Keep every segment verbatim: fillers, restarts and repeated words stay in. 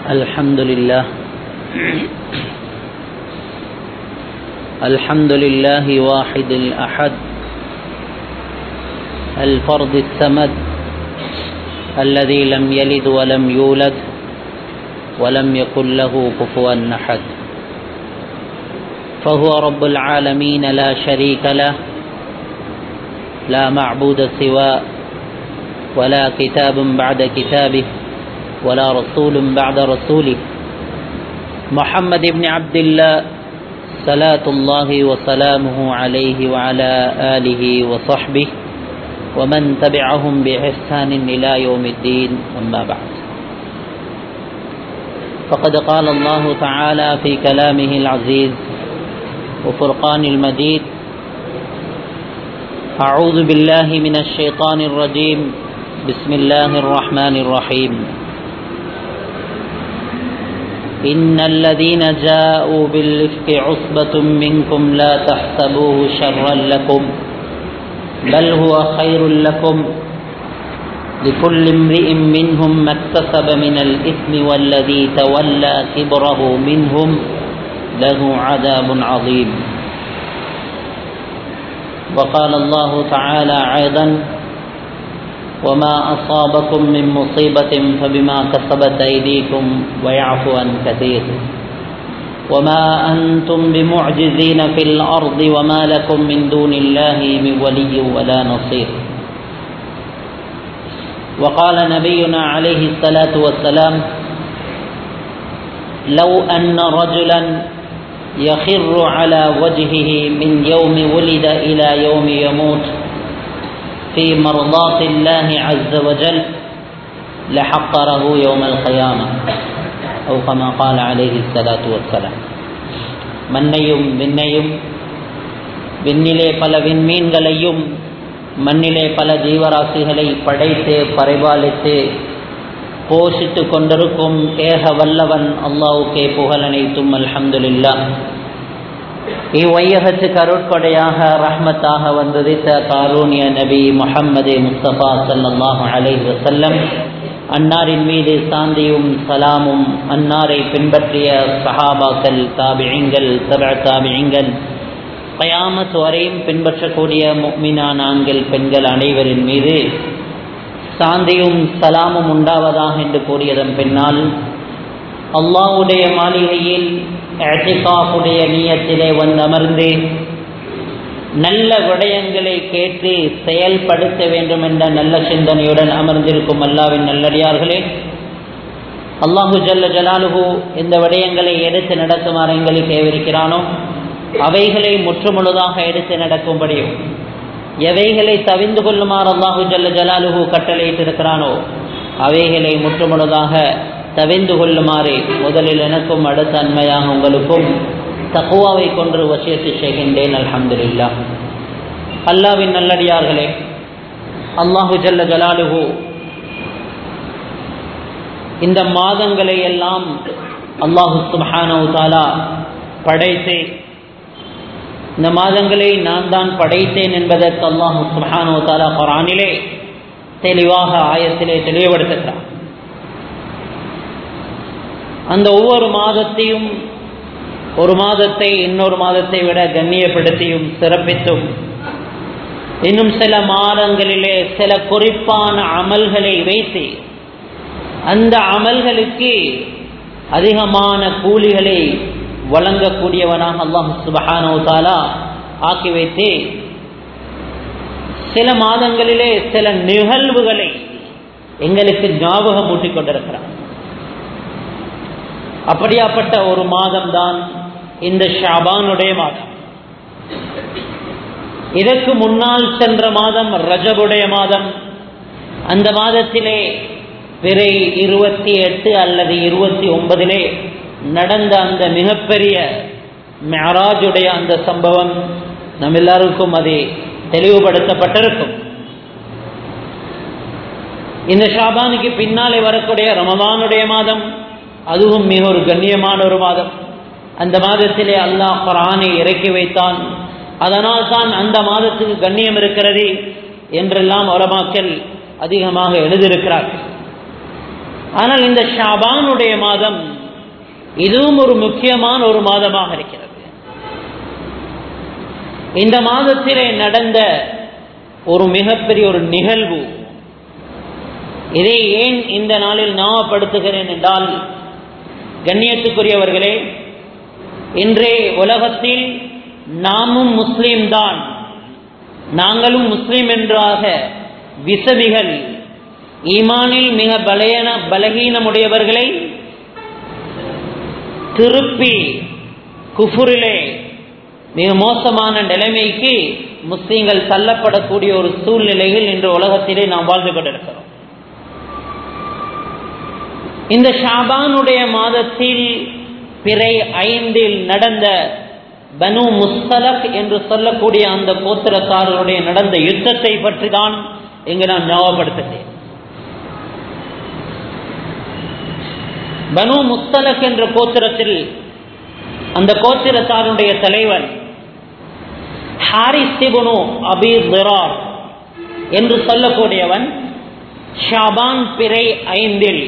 الحمد لله الحمد لله واحد الأحد الفرد الصمد الذي لم يلد ولم يولد ولم يكن له كفوا أحد، فهو رب العالمين لا شريك له، لا معبود سواه، ولا كتاب بعد كتابه، ولا رسول بعد رسوله، محمد بن عبد الله صلاة الله وسلامه عليه وعلى آله وصحبه ومن تبعهم بإحسان إلى يوم الدين، أما بعد. فقد قال الله تعالى في كلامه العزيز وفرقان المجيد: أعوذ بالله من الشيطان الرجيم، بسم الله الرحمن الرحيم. إن الذين جاءوا بالإفك عصبة منكم لا تحسبوه شرا لكم بل هو خير لكم، لكل امرئ منهم ما اكتسب من الإثم والذي تولى كبره منهم له عذاب عظيم. وقال الله تعالى أيضا: وما أصابكم من مصيبة فبما كسبت أيديكم ويعفو عن كثير، وما أنتم بمعجزين في الأرض وما لكم من دون الله من ولي ولا نصير. وقال نبينا عليه الصلاة والسلام: لو أن رجلا يخر على وجهه من يوم ولد إلى يوم يموت في مرضاة الله عز وجل لحقره يوم القيامة، أو كما قال عليه الصلاة والسلام. மண்ணையும் விண்ணையும், விண்ணிலே பல விண்மீன்களையும் மண்ணிலே பல ஜீவராசிகளை படைத்து பரிபாலித்து போஷித்து கொண்டிருக்கும் ஏக வல்லவன் அல்லாஹ்வுக்கே புகழ் அனைத்தும். அல்ஹம்துலில்லாஹ். இவ்வையகத்துக்கு அருட்கொடையாக ரஹ்மத்தாக வந்ததித்த காரூணிய நபி முஹம்மது முஸ்தபா ஸல்லல்லாஹு அலைஹி வஸல்லம் அன்னாரின் மீது சாந்தியும் சலாமும், அன்னாரை பின்பற்றிய சஹாபாக்கள், தாபிஈன்கள், தபஅ தாபிஈன்கள், கியாமத் வரையும் பின்பற்றக்கூடிய முஃமினான ஆண்கள் பெண்கள் அனைவரின் மீது சாந்தியும் சலாமும் உண்டாவதாக என்று கூறியதன் பின்னால், அல்லாஹ்வுடைய மாளிகையில் இஅ்திகாஃபுடைய நியத்திலே வந்து அமர்ந்து நல்ல விடயங்களை கேட்டு செயல்படுத்த வேண்டும் என்ற நல்ல சிந்தனையுடன் அமர்ந்திருக்கும் அல்லாஹ்வின் நல்லடியார்களே, அல்லாஹு ஜல்ல ஜலாலுஹு இந்த விடயங்களை எடுத்து நடக்குமாறு எங்களுக்கு ஏவிருக்கிறானோ அவைகளை முற்றுமுழுதாக எடுத்து நடக்கும்படியும், எவைகளை தவிந்து கொள்ளுமாறு அல்லாஹு ஜல்ல ஜலாலுஹு கட்டளையிட்டிருக்கிறானோ அவைகளை முற்றுமுழுதாக தவிந்து கொள்ளுமாறு முதலில் எனக்கும் அடுத்த அன்மையாக உங்களுக்கும் தக்வாவை கொண்டு வசியத்து செய்கின்றேன். அல்ஹம்துலில்லாஹ். அல்லாஹ்வின் நல்லடியார்களே, அல்லாஹு ஜல்ல ஜலாலுஹு இந்த மாதங்களை எல்லாம் அல்லாஹு சுப்ஹானஹு வ தஆலா படைத்து, இந்த மாதங்களை நான் தான் படைத்தேன் என்பதற்கு அல்லாஹு சுப்ஹானஹு வ தஆலா குர்ஆனிலே தெளிவாக ஆயத்திலே தெளிவுபடுத்துகிறார். அந்த ஒவ்வொரு மாதத்தையும் ஒரு மாதத்தை இன்னொரு மாதத்தை விட கண்ணியப்படுத்தியும் சிறப்பித்தும், இன்னும் சில மாதங்களிலே சில குறிப்பான அமல்களை வைத்து அந்த அமல்களுக்கு அதிகமான கூலிகளை வழங்கக்கூடியவனாக அல்லாஹ் சுப்ஹானஹு வ தஆலா ஆக்கி வைத்து, சில மாதங்களிலே சில நிகழ்வுகளை எங்களுக்கு ஞாபகம் ஊட்டிக் கொண்டிருக்கிறார். அப்படியாப்பட்ட ஒரு மாதம் தான் இந்த ஷாபானுடைய மாதம். இதற்கு முன்னால் சென்ற மாதம் ரஜபுடைய மாதம். அந்த மாதத்திலே பிறை இருபத்தி எட்டு அல்லது இருபத்தி ஒன்பதிலே நடந்த அந்த மிகப்பெரிய மிஅராஜுடைய அந்த சம்பவம் நம் எல்லாருக்கும் அது தெளிவுபடுத்தப்பட்டிருக்கும். இந்த ஷாபானுக்கு பின்னாலே வரக்கூடிய ரமலானுடைய மாதம், அதுவும் மிக ஒரு கண்ணியமான ஒரு மாதம். அந்த மாதத்திலே அல்லாஹ் குர்ஆனை இறக்கி வைத்தான். அதனால் தான் அந்த மாதத்துக்கு கண்ணியம் இருக்கிறது என்றெல்லாம் உலமாக்கள் அதிகமாக எழுதியிருக்கிறார்கள். ஆனால் இந்த ஷாபானுடைய மாதம் இதுவும் ஒரு முக்கியமான ஒரு மாதமாக இருக்கிறது. இந்த மாதத்திலே நடந்த ஒரு மிகப்பெரிய ஒரு நிகழ்வு, இதை ஏன் இந்த நாளில் ஞாபகப்படுத்துகிறேன் என்றால், கண்ணியத்துக்குரியவர்களே, இன்றே உலகத்தில் நாமும் முஸ்லீம் தான், நாங்களும் முஸ்லீம் என்றாக விசவிகள், ஈமானில் மிக பலயன பலகீனமுடையவர்களை திருப்பி குஃபுரிலே மிக மோசமான நிலைமைக்கு முஸ்லீம்கள் தள்ளப்படக்கூடிய ஒரு சூழ்நிலையில் இன்று உலகத்திலே நாம் வாழ்ந்து கொண்டிருக்கிறோம். இந்த ஷாபானுடைய மாதத்தில் பிறை ஐந்தில் நடந்த பனு முஸ்தலக் என்று சொல்லக்கூடிய அந்த கோத்திரத்தாரருடைய நடந்த யுத்தத்தை பற்றி தான் இங்கு நான் ஞாபகப்படுத்துகிறேன். பனு முஸ்தலக் என்ற கோத்திரத்தில் அந்த கோத்திரத்தாருடைய தலைவன் ஹாரிஸ் இப்னு அபீ திரார் என்று சொல்லக்கூடியவன் ஷாபான் பிறை ஐந்தில்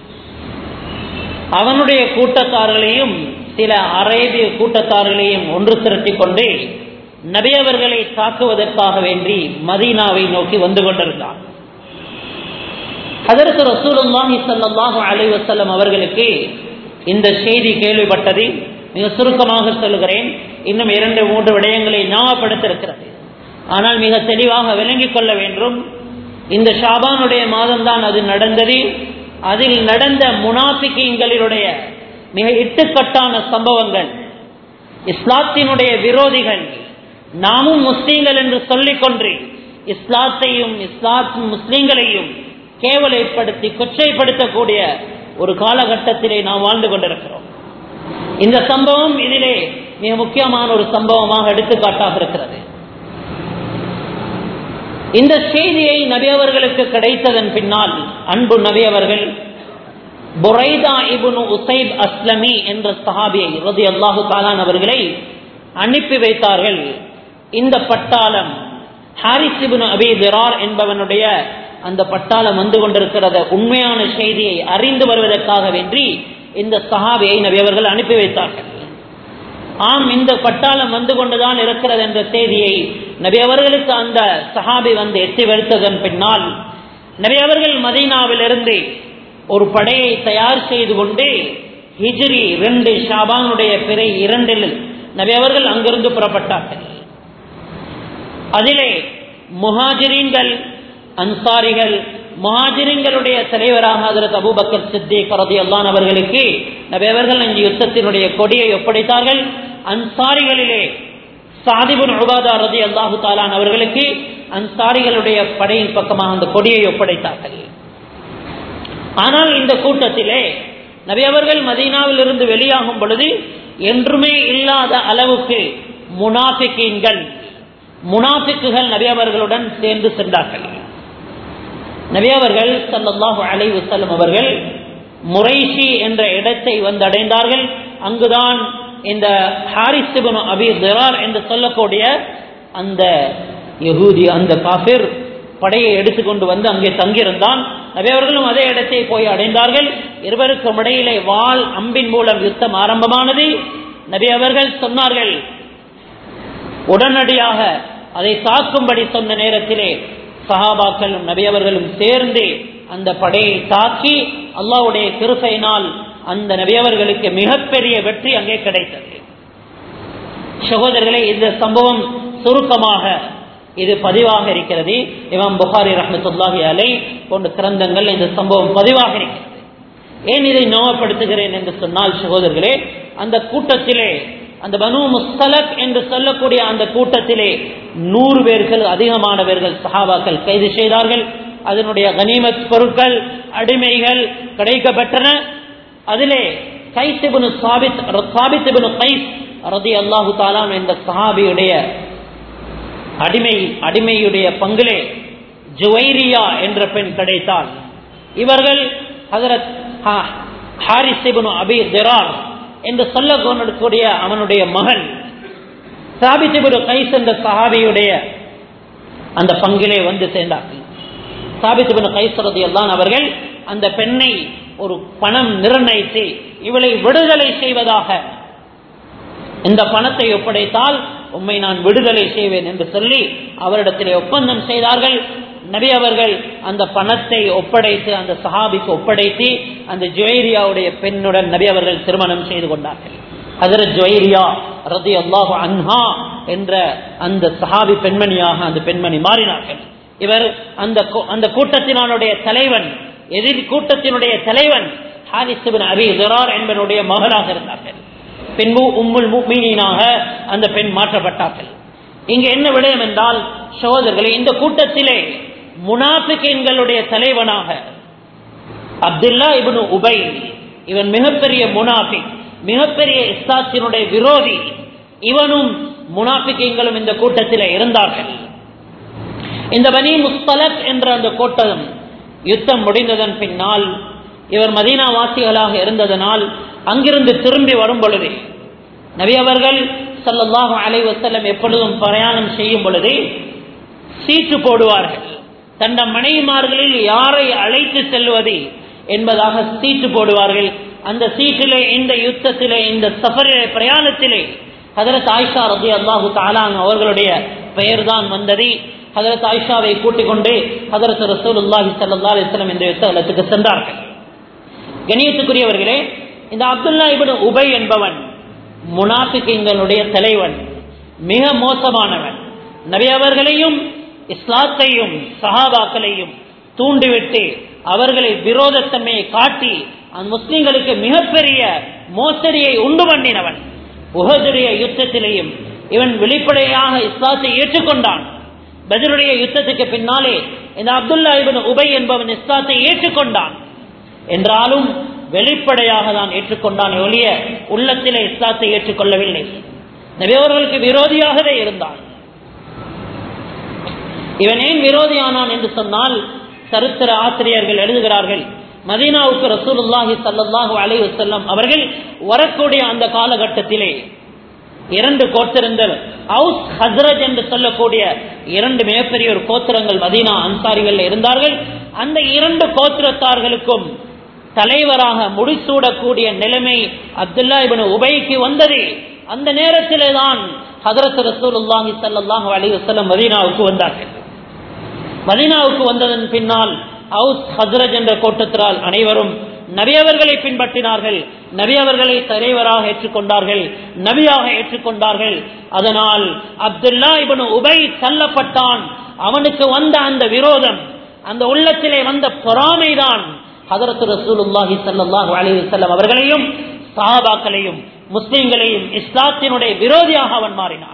அவனுடைய கூட்டத்தார்களையும் சில அரேபிய கூட்டத்தார்களையும் ஒன்று திரட்டிக் கொண்டு நபி அவர்களை தாக்குவதற்காக வேண்டி மதீனாவை நோக்கி வந்து கொண்டிருந்தான். ஹஜ்ரத் ரசூலுல்லாஹி ஸல்லல்லாஹு அலைஹி வஸல்லம் அவர்களுக்கு இந்த செய்தி கேள்விப்பட்டது. மிக சுருக்கமாக சொல்லுகிறேன், இன்னும் இரண்டு மூன்று விடயங்களை ஞாபகப்படுத்திருக்கிறது. ஆனால் மிக தெளிவாக விளங்கிக் கொள்ள வேண்டும். இந்த ஷாபானுடைய மாதம்தான் அது நடந்தது. அதில் நடந்த முனாஃபிகீன்களுடைய மிக இட்டுக்கட்டான சம்பவங்கள், இஸ்லாத்தினுடைய விரோதிகள், நாமும் முஸ்லீம்கள் என்று சொல்லிக் கொண்டு இஸ்லாத்தையும் இஸ்லாத் முஸ்லீம்களையும் கேவலைப்படுத்தி கொச்சைப்படுத்தக்கூடிய ஒரு காலகட்டத்திலே நாம் வாழ்ந்து கொண்டிருக்கிறோம். இந்த சம்பவம் இதிலே மிக முக்கியமான ஒரு சம்பவமாக எடுத்துக்காட்டாக இருக்கிறது. இந்த செய்தியை நபி அவர்களுக்கு கிடைத்ததன் பின்னால் அன்பு நபி அவர்கள் புரைதா இப்னு உசைப் அஸ்லமி என்ற சஹாபியை ரலியல்லாஹு தஆலா அவர்களை அனுப்பி வைத்தார்கள். இந்த பட்டாளம் ஹாரிஸ் இப்னு அபீ திரார் என்பவனுடைய அந்த பட்டாளம் வந்து கொண்டிருக்கிறது உண்மையான செய்தியை அறிந்து வருவதற்காக வேண்டி இந்த சஹாபியை நபி அவர்கள் அனுப்பி வைத்தார்கள். ஆம், இந்த பட்டாளம் வந்து கொண்டுதான் இருக்கிறது என்ற செய்தியை நபி அவர்களுக்கு அந்த சஹாபி வந்து எட்டி வைத்ததன் பின்னால் நபி அவர்கள் மதீனாவிலிருந்து ஒரு படையை தயார் செய்து கொண்டு ஹிஜ்ரி இரண்டு ஷாபானுடைய பிறை இரண்டில் நபி அவர்கள் அங்கிருந்து புறப்பட்டார்கள். அதிலே முஹாஜிரீன்கள், அன்சாரிகள், முஹாஜிரீன்களுடைய தலைவராக ஹஜ்ரத் அபூபக்கர் சித்திக் ரலியல்லாஹு அன்ஹு அவர்களுக்கு நபி அவர்கள் இந்த யுத்தத்தினுடைய கொடியை ஒப்படைத்தார்கள். அன்சாரிகளிலே ஸஅத் இப்னு உபாதா ரலியல்லாஹு தஆலா அவர்களுக்கு அன்சாரிகளுடைய படையின் பக்கமாக அந்த கொடியை ஒப்படைத்தார்கள். ஆனால் இந்த கூட்டத்திலே நபி அவர்கள் மதீனாவில் இருந்து வெளியாகும் பொழுது என்றுமே இல்லாத அளவுக்கு முனாஃபிகீன்கள் முனாஃபிக்குகள் நபி அவர்களுடன் சேர்ந்து சென்றார்கள். நபி அவர்கள் ஸல்லல்லாஹு அலைஹி வஸல்லம் அவர்கள் முரைஷி என்ற இடத்தை வந்து அடைந்தார்கள். அங்குதான் இந்த ஹாரிஸ் இப்னு அபீ திரார் என்று சொல்லக்கூடிய அந்த யஹூதி, அந்த காஃபிர் படையை எடுத்துக்கொண்டு வந்து அங்கே தங்கியிருந்தான். நபி அவர்களும் அதே இடத்தை போய் அடைந்தார்கள். இருவருக்கும் இடையிலே வாள் அம்பின் மூலம் யுத்தம் ஆரம்பமானது. நபி அவர்கள் சொன்னார்கள், உடனடியாக அதை தாக்கும்படி சொன்ன நேரத்திலே சஹாபாக்களும் நபி அவர்களும் சேர்ந்து அந்த படையை தாக்கி அல்லாஹ்வுடைய கிருபையினால் அந்த நபி அவர்களுக்கு மிகப்பெரிய வெற்றி அங்கே கிடைத்தது. சகோதரர்களே, இந்த சம்பவம் சுருக்கமாக இது பதிவாக இருக்கிறது. இமாம் புகாரி ரஹ்மத்துல்லாஹி அலைஹி போன்ற கிரந்தங்கள் இந்த சம்பவம் பதிவாக இருக்கிறது. ஏன் இதை ஞாபகப்படுத்துகிறேன் என்று சொன்னால், சகோதரர்களே, அந்த கூட்டத்திலே, அந்த பனு முஸ்தலக் என்று சொல்லக்கூடிய அந்த கூட்டத்திலே நூறு பேர்கள் அதிகமானவர்கள் சஹாபாக்கள் கைது செய்தார்கள். அதனுடைய கனிமத் பொருட்கள், அடிமைகள் கிடைக்கப்பட்டன. அதிலே கைஸ் இப்னு சாபித் சாபித் இப்னு கைஸ் ரலியல்லாஹு தஆலா என்ற சஹாபியுடைய அடிமை அடிமையுடைய பங்கிலே ஜுவைரியா என்ற பெண் கிடைத்தாள். இவர்கள் ஹஜ்ரத் ஹாரிஸ் இப்னு அபீ திரார் என்று சொல்லக்கூடிய அவனுடைய மகன் சாபித் இப்னு கைஸ் என்ற சஹாபியுடைய அந்த பங்கிலே வந்து சேர்ந்தார்கள். சாபித் இப்னு கைஸ் ரலியல்லாஹு அவர்கள் அந்த பெண்ணை ஒரு பணம் நிர்ணயித்து இவளை விடுதலை செய்வதாக, இந்த பணத்தை ஒப்படைத்தால் உம்மை நான் விடுதலை செய்வேன் என்று சொல்லி அவரிடத்திலே ஒப்பந்தம் செய்தார்கள். நபி அவர்கள் அந்த பணத்தை ஒப்படைத்து அந்த சஹாபிக்கு ஒப்படைத்து அந்த ஜுவைரியாவுடைய பெண்ணுடன் நபி அவர்கள் திருமணம் செய்து கொண்டார்கள். ஹஜ்ரத் ஜுவைரியா ரலியல்லாஹு அன்ஹா என்ற அந்த சஹாபி பெண்மணியாக அந்த பெண்மணி மாறினார்கள். இவர் அந்த அந்த கூட்டத்தினுடைய தலைவன், எதிர் கூட்டத்தினுடைய தலைவன் ஹாரிஸ் இப்னு அபி ஸுரார் என்பவருடைய மகளாக இருந்தார்கள். பின்பு உம்முல் முஃமினீனாக அந்த பெண் மாற்றப்பட்டார்கள். இங்க என்ன விடயம் என்றால் சகோதரர்களே, இந்த கூட்டத்திலே முனாஃபிகீன்களுடைய தலைவனாக அப்துல்லா இப்னு உபை, இவன் மிகப்பெரிய முனாஃபிக், மிகப்பெரிய இஸ்லாத்தினுடைய விரோதி. இவனும் முனாஃபிகீன்களும் இந்த கூட்டத்திலே இருந்தார்கள். இந்த பனி முஸ்தலக் என்ற அந்த கூட்டம் யுத்தம் முடிந்ததன் பின்னால் இவர் மதீனா வாசிகளாக இருந்ததனால் அங்கிருந்து திரும்பி வரும் பொழுது நபி அவர்கள் ஸல்லல்லாஹு அலைஹி வஸல்லம் எப்பொழுதும் பிரயாணம் செய்யும் பொழுது சீட்டு போடுவார்கள். தன் மனைவிமார்களில் யாரை அழைத்து செல்வது என்பதாக சீட்டு போடுவார்கள். அந்த சீட்டிலே இந்த யுத்தத்திலே இந்த சஃபரிலே பிரயாணத்திலே ஹஜ்ரத் ஆயிஷா ரலியல்லாஹு தஆலா அவர்களுடைய பெயர் தான் வந்தது. ஹஜ்ரத் ஆயிஷாவை கூட்டிக் கொண்டு ஹஜ்ரத் ரசூலுல்லாஹி ஸல்லல்லாஹு அலைஹி வஸல்லம் இந்த யுத்தத்துக்கு சென்றார்கள். கண்ணியத்துக்குரியவர்களே, இந்த அப்துல்லா இப்னு உபை என்பவன் முனாஃபிகீன்களுடைய தலைவன், மிக மோசமானவன். நபி அவர்களையும் இஸ்லாத்தையும் சஹாபாக்களையும் தூண்டிவிட்டு அவர்களை விரோதத்தன்மையை காட்டி அந்த முஸ்லிம்களுக்கு மிகப்பெரிய மோசடியை உண்டு பண்ணினவன். உஹதுடைய யுத்தத்திலேயும் இவன் வெளிப்படையாக இஸ்லாத்தை ஏற்றுக்கொண்டான். பத்ருடைய யுத்தத்துக்கு பின்னாலே இந்த அப்துல்லா இப்னு உபை என்பவன் இஸ்லாத்தை ஏற்றுக்கொண்டான். என்றாலும் வெளிப்படையாக தான் ஏற்றுக்கொண்டான் ஒழிய உள்ளத்திலே இஸ்லாத்தை ஏற்றுக்கொள்ளவில்லை. நபி அவர்களுக்கு விரோதியாகவே இருந்தான். இவன் ஏன் விரோதியானான் என்று சொன்னால் சரித்திர ஆசிரியர்கள் எழுதுகிறார்கள், மதீனாவுக்கு ரசூலுல்லாஹி ஸல்லல்லாஹு அலைஹி வஸல்லம் அவர்கள் வரக்கூடிய அந்த காலகட்டத்திலே இரண்டு கோத்திரங்கள், அவுஸ் ஹஸ்ரஜ் என்று சொல்லக்கூடிய இரண்டு மிகப்பெரிய ஒரு கோத்திரங்கள் மதீனா அன்சாரிகள் இருந்தார்கள். அந்த இரண்டு கோத்திரத்தார்களுக்கும் தலைவராக முடிசூடக்கூடிய நிலைமை அப்துல்லா இப்னு உபைக்கு வந்தது. அந்த நேரத்திலே தான் ஹஜ்ரத் ரசூலுல்லாஹி ஸல்லல்லாஹு அலைஹி வஸல்லம் மதீனாவுக்கு வந்தார்கள். மதீனாவுக்கு வந்ததன் பின்னால் அவுஸ் ஹஸ்ரஜ் என்ற கோட்டத்தார் அனைவரும் நபி அவர்களை பின்பற்றினார்கள். நபி அவர்களை தலைவராக ஏற்றுக்கொண்டார்கள், நபியாக ஏற்றுக்கொண்டார்கள். அதனால் அப்துல்லா இப்னு உபை தள்ளப்பட்டான். அவனுக்கு வந்த அந்த விரோதம், அந்த உள்ளத்திலே வந்த பொறாமைதான் ஹஜ்ரத் ரசூலுல்லாஹி ஸல்லல்லாஹு அலைஹி வஸல்லம் அவர்களையும் சஹாபாக்களையும் முஸ்லிம்களையும் இஸ்லாத்தினுடைய விரோதியாக அவன் மாறினான்.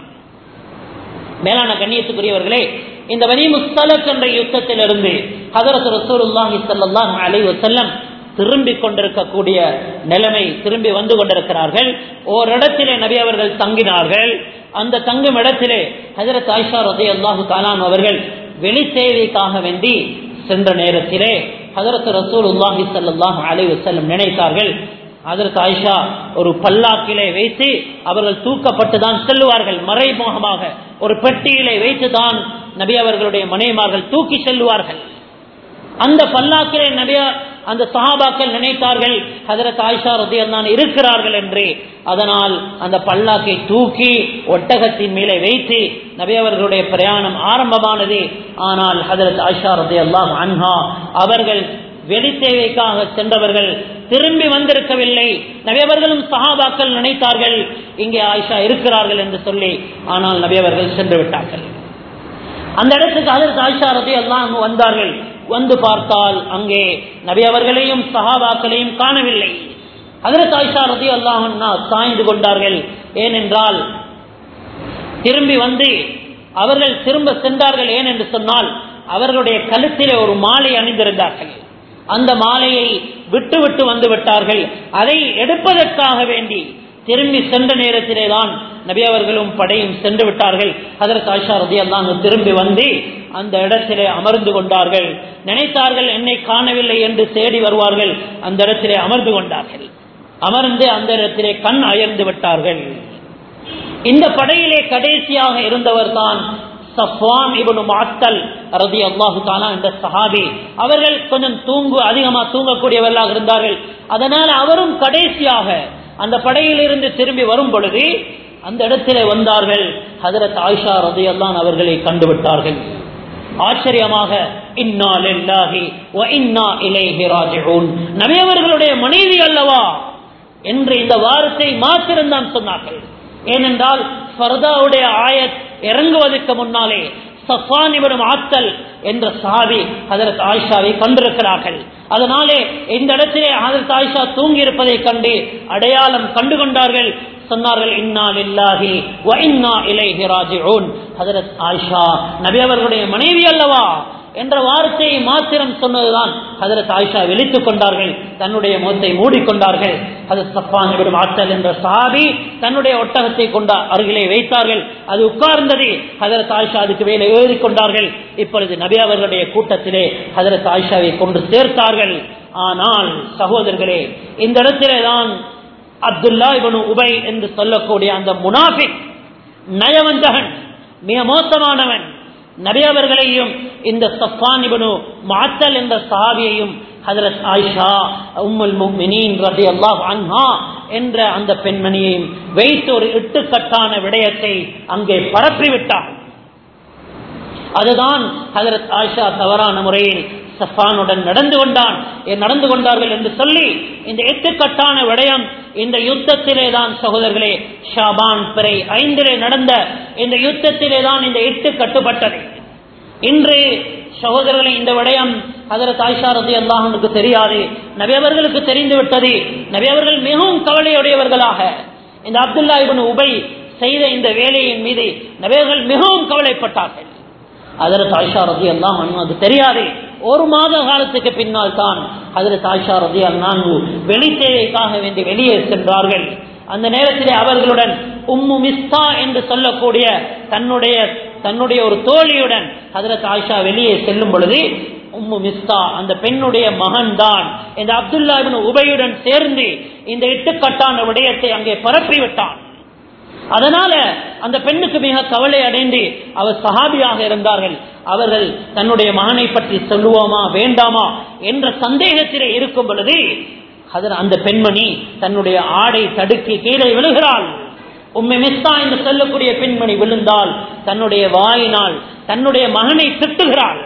மேலான கண்ணியத்துக்குரியவர்களே, இந்த பனி முஸ்தலக் என்ற யுத்தத்திலிருந்து ஹஜ்ரத் ரசூலுல்லாஹி ஸல்லல்லாஹு அலைஹி வஸல்லம் திரும்பி கொண்டிருக்கக்கூடிய நிலைமை, திரும்பி வந்து கொண்டிருக்கிறார்கள். ஓரிடத்திலே நபி அவர்கள் தங்கினார்கள். அந்த தங்கும் இடத்திலே ஹஜ்ரத் ஆயிஷா ரலியல்லாஹு தஆலா அவர்கள் வெளி சேவைக்காக வேண்டி சென்ற நேரத்திலே ஹஜ்ரத் ரசூலுல்லாஹி ஸல்லல்லாஹு அலைஹி வஸல்லம் நினைத்தார்கள், ஹஜ்ரத் ஆயிஷா ஒரு பல்லாக்கிலே வைத்து அவர்கள் தூக்கப்பட்டு தான் செல்லுவார்கள். மறைமுகமாக ஒரு பெட்டியிலே வைத்து தான் நபி அவர்களுடைய மனைவிமார்கள் தூக்கி செல்லுவார்கள். அந்த பல்லாக்கிலே நபி அந்த சஹாபாக்கள் நினைத்தார்கள் ஹஜ்ரத் ஆயிஷா ரலியல்லாஹு அன்ஹா இருக்கிறார்கள் என்று. அதனால் அந்த பல்லாக்கை தூக்கி ஒட்டகத்தின் மேலே வைத்து நபி அவர்களுடைய பிரயாணம் ஆரம்பமானது. ஆனால் ஹஜ்ரத் ஆயிஷா ரலியல்லாஹு அன்ஹா அவர்கள் வெளி சேவைக்காக சென்றவர்கள் திரும்பி வந்திருக்கவில்லை. நபி அவர்களும் சஹாபாக்கள் நினைத்தார்கள் இங்கே ஆயிஷா இருக்கிறார்கள் என்று சொல்லி. ஆனால் நபி அவர்கள் சென்று விட்டார்கள். அந்த இடத்துக்கு ஹஜ்ரத் ஆயிஷா ரலியல்லாஹு அன்ஹா வந்தார்கள். வந்து பார்த்தால் அங்கே நபி அவர்களையும் சஹாபாக்களையும் காணவில்லை. ஹஜ்ரத் ஆயிஷா ரலியல்லாஹு அன்ஹா சாய்ந்து கொண்டார்கள். ஏனென்றால் திரும்பி வந்து அவர்கள் திரும்ப சென்றார்கள். ஏன் என்று சொன்னால் அவர்களுடைய கழுத்திலே ஒரு மாலை அணிந்திருந்தார்கள். அந்த மாலையை விட்டு விட்டு வந்து விட்டார்கள். அதை எடுப்பதற்காக வேண்டி திரும்பி சென்ற நேரத்திலே தான் நபி அவர்களும் படையும் சென்று விட்டார்கள். ஹஜ்ரத் ஆயிஷா ரலியல்லாஹு அன்ஹா திரும்பி வந்து அந்த இடத்திலே அமர்ந்து கொண்டார்கள். நினைத்தார்கள் என்னை காணவில்லை என்று தேடி வருவார்கள். அந்த இடத்திலே அமர்ந்து கொண்டார்கள். அமர்ந்து அந்த இடத்திலே கண் அயர்ந்து விட்டார்கள். இந்த படையிலே கடைசியாக இருந்தவர் தான் சஃப்வான் இப்னு முஅத்தல் ரலியல்லாஹு தஆலா என்ற சஹாபி, அவர்கள் கொஞ்சம் தூங்கு அதிகமா தூங்கக்கூடியவர்களாக இருந்தார்கள். அதனால் அவரும் கடைசியாக அந்த படையிலிருந்து திரும்பி வரும் பொழுது அந்த இடத்திலே வந்தார்கள். ஹஜ்ரத் ஆயிஷா ரலியல்லாஹு அவர்களை கண்டுவிட்டார்கள். ஆச்சரியமாக இன்னா லில்லாஹி வ இன்னா இலைஹி ராஜிஊன், நபி அவர்களுடைய மனைவி அல்லவா என்று இந்த வார்த்தை மாத்திரம் தான் சொன்னார்கள். ஏனென்றால் ஃபர்தாவுடைய ஆயத் இறங்குவதற்கு முன்னாலே சஃப்வான் இப்னு முஅத்தல் என்ற சஹாபி ஹஜ்ரத் ஆயிஷாவை கண்டிருக்கிறார்கள். அதனாலே இந்த இடத்திலே ஹஜ்ரத் ஆயிஷா தூங்கி இருப்பதை கண்டு அடையாளம் கண்டு கொண்டார்கள். சொன்னார்கள் இன்னா லில்லாஹி வ இன்னா இலைஹி ராஜிஊன். ஹஜ்ரத் ஆயிஷா நபி அவர்களுடைய மனைவி அல்லவா என்ற வார்த்தையை மாத்திரம் சொன்னதுதான் ஹஜ்ரத் ஆயிஷா விழித்துக் கொண்டார்கள், தன்னுடைய முகத்தை மூடிக்கொண்டார்கள். ஹஜ்ரத் சஃப்வான் இப்னு முஅத்தல் என்ற சஹாபி தன்னுடைய ஒட்டகத்தை கொண்ட அருகிலே வைத்தார்கள். அது உட்கார்ந்தது. ஹஜ்ரத் ஆயிஷா அதுக்கு மேலே ஏறி கொண்டார்கள். இப்பொழுது நபி அவர்களுடைய கூட்டத்திலே ஹஜ்ரத் ஆயிஷாவை கொண்டு சேர்த்தார்கள். ஆனால் சகோதரர்களே, இந்த இடத்திலே தான் அப்துல்லா இப்னு உபை என்று சொல்லக்கூடிய அந்த முனாஃபிக், நயவஞ்சகன், மிக மோசமானவன், நபி அவர்களையும் இந்த சஃப்வான் இப்னு முஅத்தல் என்ற சஹாபியையும் ஹஜ்ரத் ஆயிஷா உம்முல் முஃமினீன் ரலியல்லாஹு அன்ஹா என்ற அந்த பெண்மணியையும் வைத்து ஒரு இட்டுக்கட்டான விடயத்தை அங்கே பரப்பிவிட்டார். அதுதான் ஹஜ்ரத் ஆயிஷா தவறான முறையில் சஃப்வானுடன் நடந்து கொண்டான் நடந்து கொண்டார்கள் என்று சொல்லி இந்த எட்டுக்கட்டான விடயம் இந்த யுத்தத்திலே தான் சகோதரர்களே, ஷாபான் பிறை ஐந்திலே நடந்த இந்த யுத்தத்திலே தான் இந்த எட்டு கட்டுப்பட்டது. இன்று சகோதரர்களே, இந்த விடயம் ஹஜ்ரத் ஆயிஷா ரலியல்லாஹு அன்ஹாவுக்கு தெரியாது, நபி அவர்களுக்கு தெரிந்து விட்டது. நபி அவர்கள் மிகவும் கவலையுடையவர்களாக இந்த அப்துல்லா இப்னு உபை செய்த இந்த வேலையின் மீது நபி அவர்கள் மிகவும் கவலைப்பட்டார்கள். ஹஜ்ரத் ஆயிஷா ரலியல்லாஹு அன்ஹா அது தெரியாது. ஒரு மாத காலத்துக்கு பின்னால் தான் ஹஜ்ரத் ஆயிஷா ரலியல்லாஹு அன்ஹா வெளித்தேவைக்காக வேண்டி வெளியே சென்றார்கள். அந்த நேரத்திலே அவர்களுடன் உம்மு மிஸ்தா என்று சொல்லக்கூடிய தன்னுடைய தன்னுடைய ஒரு தோழியுடன் ஹஜ்ரத் ஆயிஷா வெளியே செல்லும் பொழுது உம்மு மிஸ்தா அந்த பெண்ணுடைய மகன் தான் இந்த அப்துல்லா இப்னு உபையுடன் சேர்ந்து இந்த இட்டுக்கட்டான விடயத்தை அங்கே பரப்பிவிட்டான். அதனால அந்த பெண்ணுக்கு மிக கவலை அடைந்து அவர் சஹாபியாக இருந்தார்கள். அவர்கள் தன்னுடைய மகனை பற்றி சொல்லுவோமா வேண்டாமா என்ற சந்தேகத்திலே இருக்கும் பொழுது அந்த பெண்மணி தன்னுடைய ஆடை தடுக்கி கீழே விழுகிறாள். உம்மே மிஸ்தா என்று சொல்லக்கூடிய பெண்மணி விழுந்தால் தன்னுடைய வாயினால் தன்னுடைய மகனை திட்டுகிறாள்.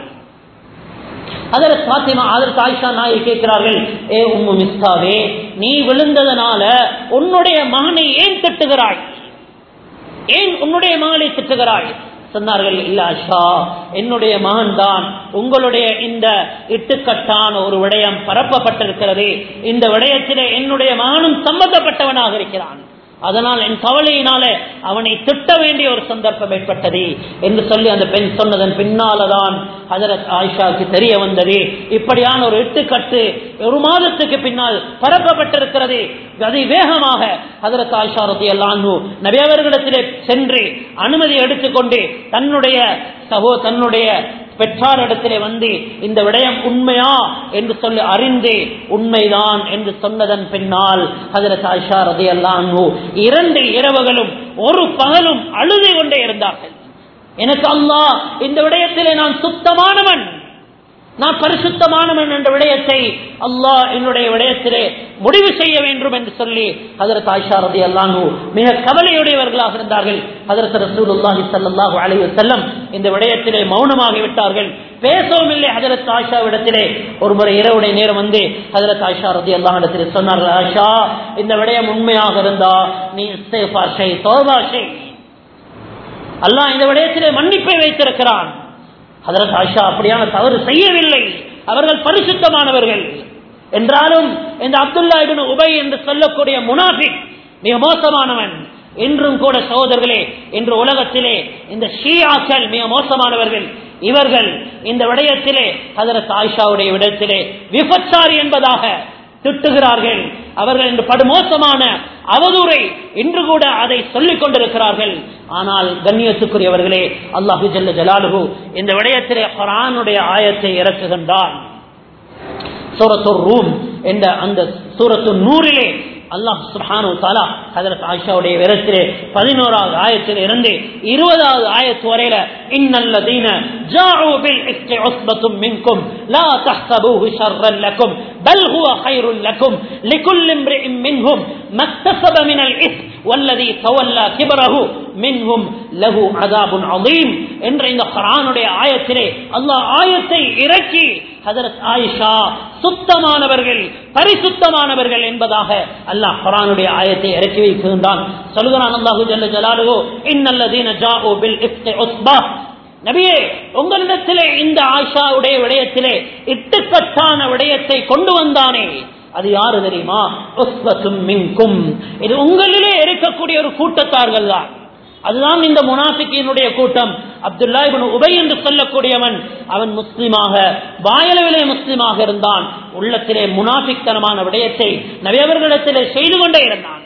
ஹஜ்ரத் ஃபாத்திமா ஹஜ்ரத் ஆயிஷா நாயை கேட்கிறார்கள், ஏ உம்மு மிஸ்தாவே, நீ விழுந்ததனால உன்னுடைய மகனை ஏன் திட்டுகிறாய்? ஏன் உன்னுடைய மகனை திட்டுகிறாய்? சொன்னார்கள், இல்ல ஆஷா, என்னுடைய மகன் தான் உங்களுடைய இந்த இட்டுக்கட்டான ஒரு விடயம் பரப்பப்பட்டிருக்கிறது, இந்த விடயத்திலே என்னுடைய மகனும் சம்பந்தப்பட்டவனாக இருக்கிறான், அதனால் என் கவலையினால அவனை திட்ட வேண்டிய ஒரு சந்தர்ப்பம் ஏற்பட்டது என்று சொல்லி அந்த பெண் சொன்னதன் பின்னால்தான் ஹஜ்ரத் ஆயிஷாவுக்கு தெரிய வந்தது, இப்படியான ஒரு இட்டுக்கட்டு ஒரு மாதத்துக்கு பின்னால் பரப்பப்பட்டிருக்கிறது. அதை வேகமாக ஹஜ்ரத் ஆயிஷா ரலியல்லாஹு அன்ஹா நபி அவர்களிடத்திலே சென்று அனுமதி எடுத்துக்கொண்டு தன்னுடைய சகோ தன்னுடைய பெற்றாரிடத்திலே வந்து இந்த விடயம் உண்மையா என்று சொல்லி அறிந்து உண்மைதான் என்று சொன்னதன் பின்னால் ஹஜ்ரத் ஆயிஷா ரலியல்லாஹு அன்ஹா இரண்டு இரவுகளும் ஒரு பகலும் அழுது கொண்டே இருந்தார்கள். எனக்கு அல்லாஹ் இந்த விடயத்திலே நான் சுத்தமானவன், நான் பரிசுத்தமானவன் என்ற விடயத்தை அல்லாஹ் என்னுடைய விடயத்திலே முடிவு செய்ய வேண்டும் என்று சொல்லி ஹஜ்ரத் ஆயிஷா ரலியல்லாஹு அன்ஹா மிக கவலையுடையவர்களாக இருந்தார்கள். ஹஜ்ரத் ரசூலுல்லாஹி ஸல்லல்லாஹு அலைஹி வஸல்லம் இந்த விடயத்திலே மௌனமாகி விட்டார்கள், பேசவும் இல்லை. ஹஜ்ரத் ஆயிஷா இடத்திலே ஒரு முறை இரவுடைய நேரம் வந்து ஹஜ்ரத் ஆயிஷா ரலியல்லாஹு அன்ஹா இடத்திலே சொன்னார்கள், ஆயிஷா, இந்த விடயம் உண்மையாக இருந்தா நீ இஸ்திக்ஃபார் செய், தௌபா செய், அல்லாஹ் இந்த விடயத்திலே மன்னிப்பை வைத்திருக்கிறான். ஹஜ்ரத் ஆயிஷா அப்படியான தவறு செய்யவில்லை, அவர்கள் பரிசுத்தமானவர்கள். என்றாலும் இந்த அப்துல்லா இப்னு உபை என்று சொல்லக்கூடிய முனாஃபிக் மிக மோசமானவன். இன்றும் கூட சகோதரர்களே, இன்று உலகத்திலே இந்த ஷியாக்கள் மிக மோசமானவர்கள். இவர்கள் இந்த விடயத்திலே ஹஜ்ரத் ஆயிஷாவுடைய விடயத்திலே விபச்சாரி என்பதாக திட்டுகிறார்கள். அவர்கள் இன்று படுமோசமான அவதூறை இன்று கூட அதை சொல்லிக் கொண்டிருக்கிறார்கள். ஆனால் கண்ணியத்துக்குரியவர்களே, அல்லாஹு ஜல்ல ஜலாலுஹு இந்த விடயத்திலே குர்ஆனுடைய ஆயத்தை இறக்குகின்றான். சூரத்துர் ரூம் என்ற அந்த சூரத்து நூறிலே அல்லாஹ் சுப்ஹானஹு வ தஆலா ஹஜ்ரத் ஆயிஷாவுடைய விரத்திலே பதினோராவது ஆயத்தில் இருந்து இருபதாவது ஆயத்து வரையில இன்னல்லதீன ஜாஉ பில் இஸ்கி உஸ்பத்தும் மின்கும் லா தஹ்சபூஹு ஷர்ரன் லக்கும் பல் ஹுவ கைருல் லக்கும் லிகுல்லி இம்ரிஇம் மின்ஹும் மக்தஸப மினல் இஸ்ம் வல்லதி தவல்லா கிபரஹு மின்ஹும் லஹு அஸாபுன் அதீம் என்ற இந்த குர்ஆனுடைய ஆயத்திலே அல்லாஹ் ஆயத்தை இறக்கி ஹஜ்ரத் ஆயிஷா சுத்தமானவர்கள் பரிசுத்தமானவர்கள் என்பதாக அல்லாஹ் குர்ஆனுடைய ஆயத்தை இறக்கி வைக்கின்றான். சொல்கிறான் அல்லாஹு ஜல்ல ஜலாலுஹு இன்னல்லதீன ஜாஉ பில் இஃப்கி உஸ்பா, நபியே உங்களிடத்திலே இந்த ஆயிஷாவுடைய விடயத்திலே இட்டுக்கட்டான விடயத்தை கொண்டு வந்தானே அது யாரு தெரியுமா? உஸ்பத்தும் மின்கும், இது உங்களிலே இருக்கக்கூடிய ஒரு கூட்டத்தார்கள் தான். அதுதான் இந்த முனாஃபிக்கினுடைய கூட்டம். அப்துல்லா இப்னு உபை என்று சொல்லக்கூடியவன் அவன் முஸ்லிமாக வாயளவிலே முஸ்லிமாக இருந்தான், உள்ளத்திலே முனாஃபிக்தனமான விடயத்தை நபி அவர்களிடத்திலே செய்து கொண்டே இருந்தான்.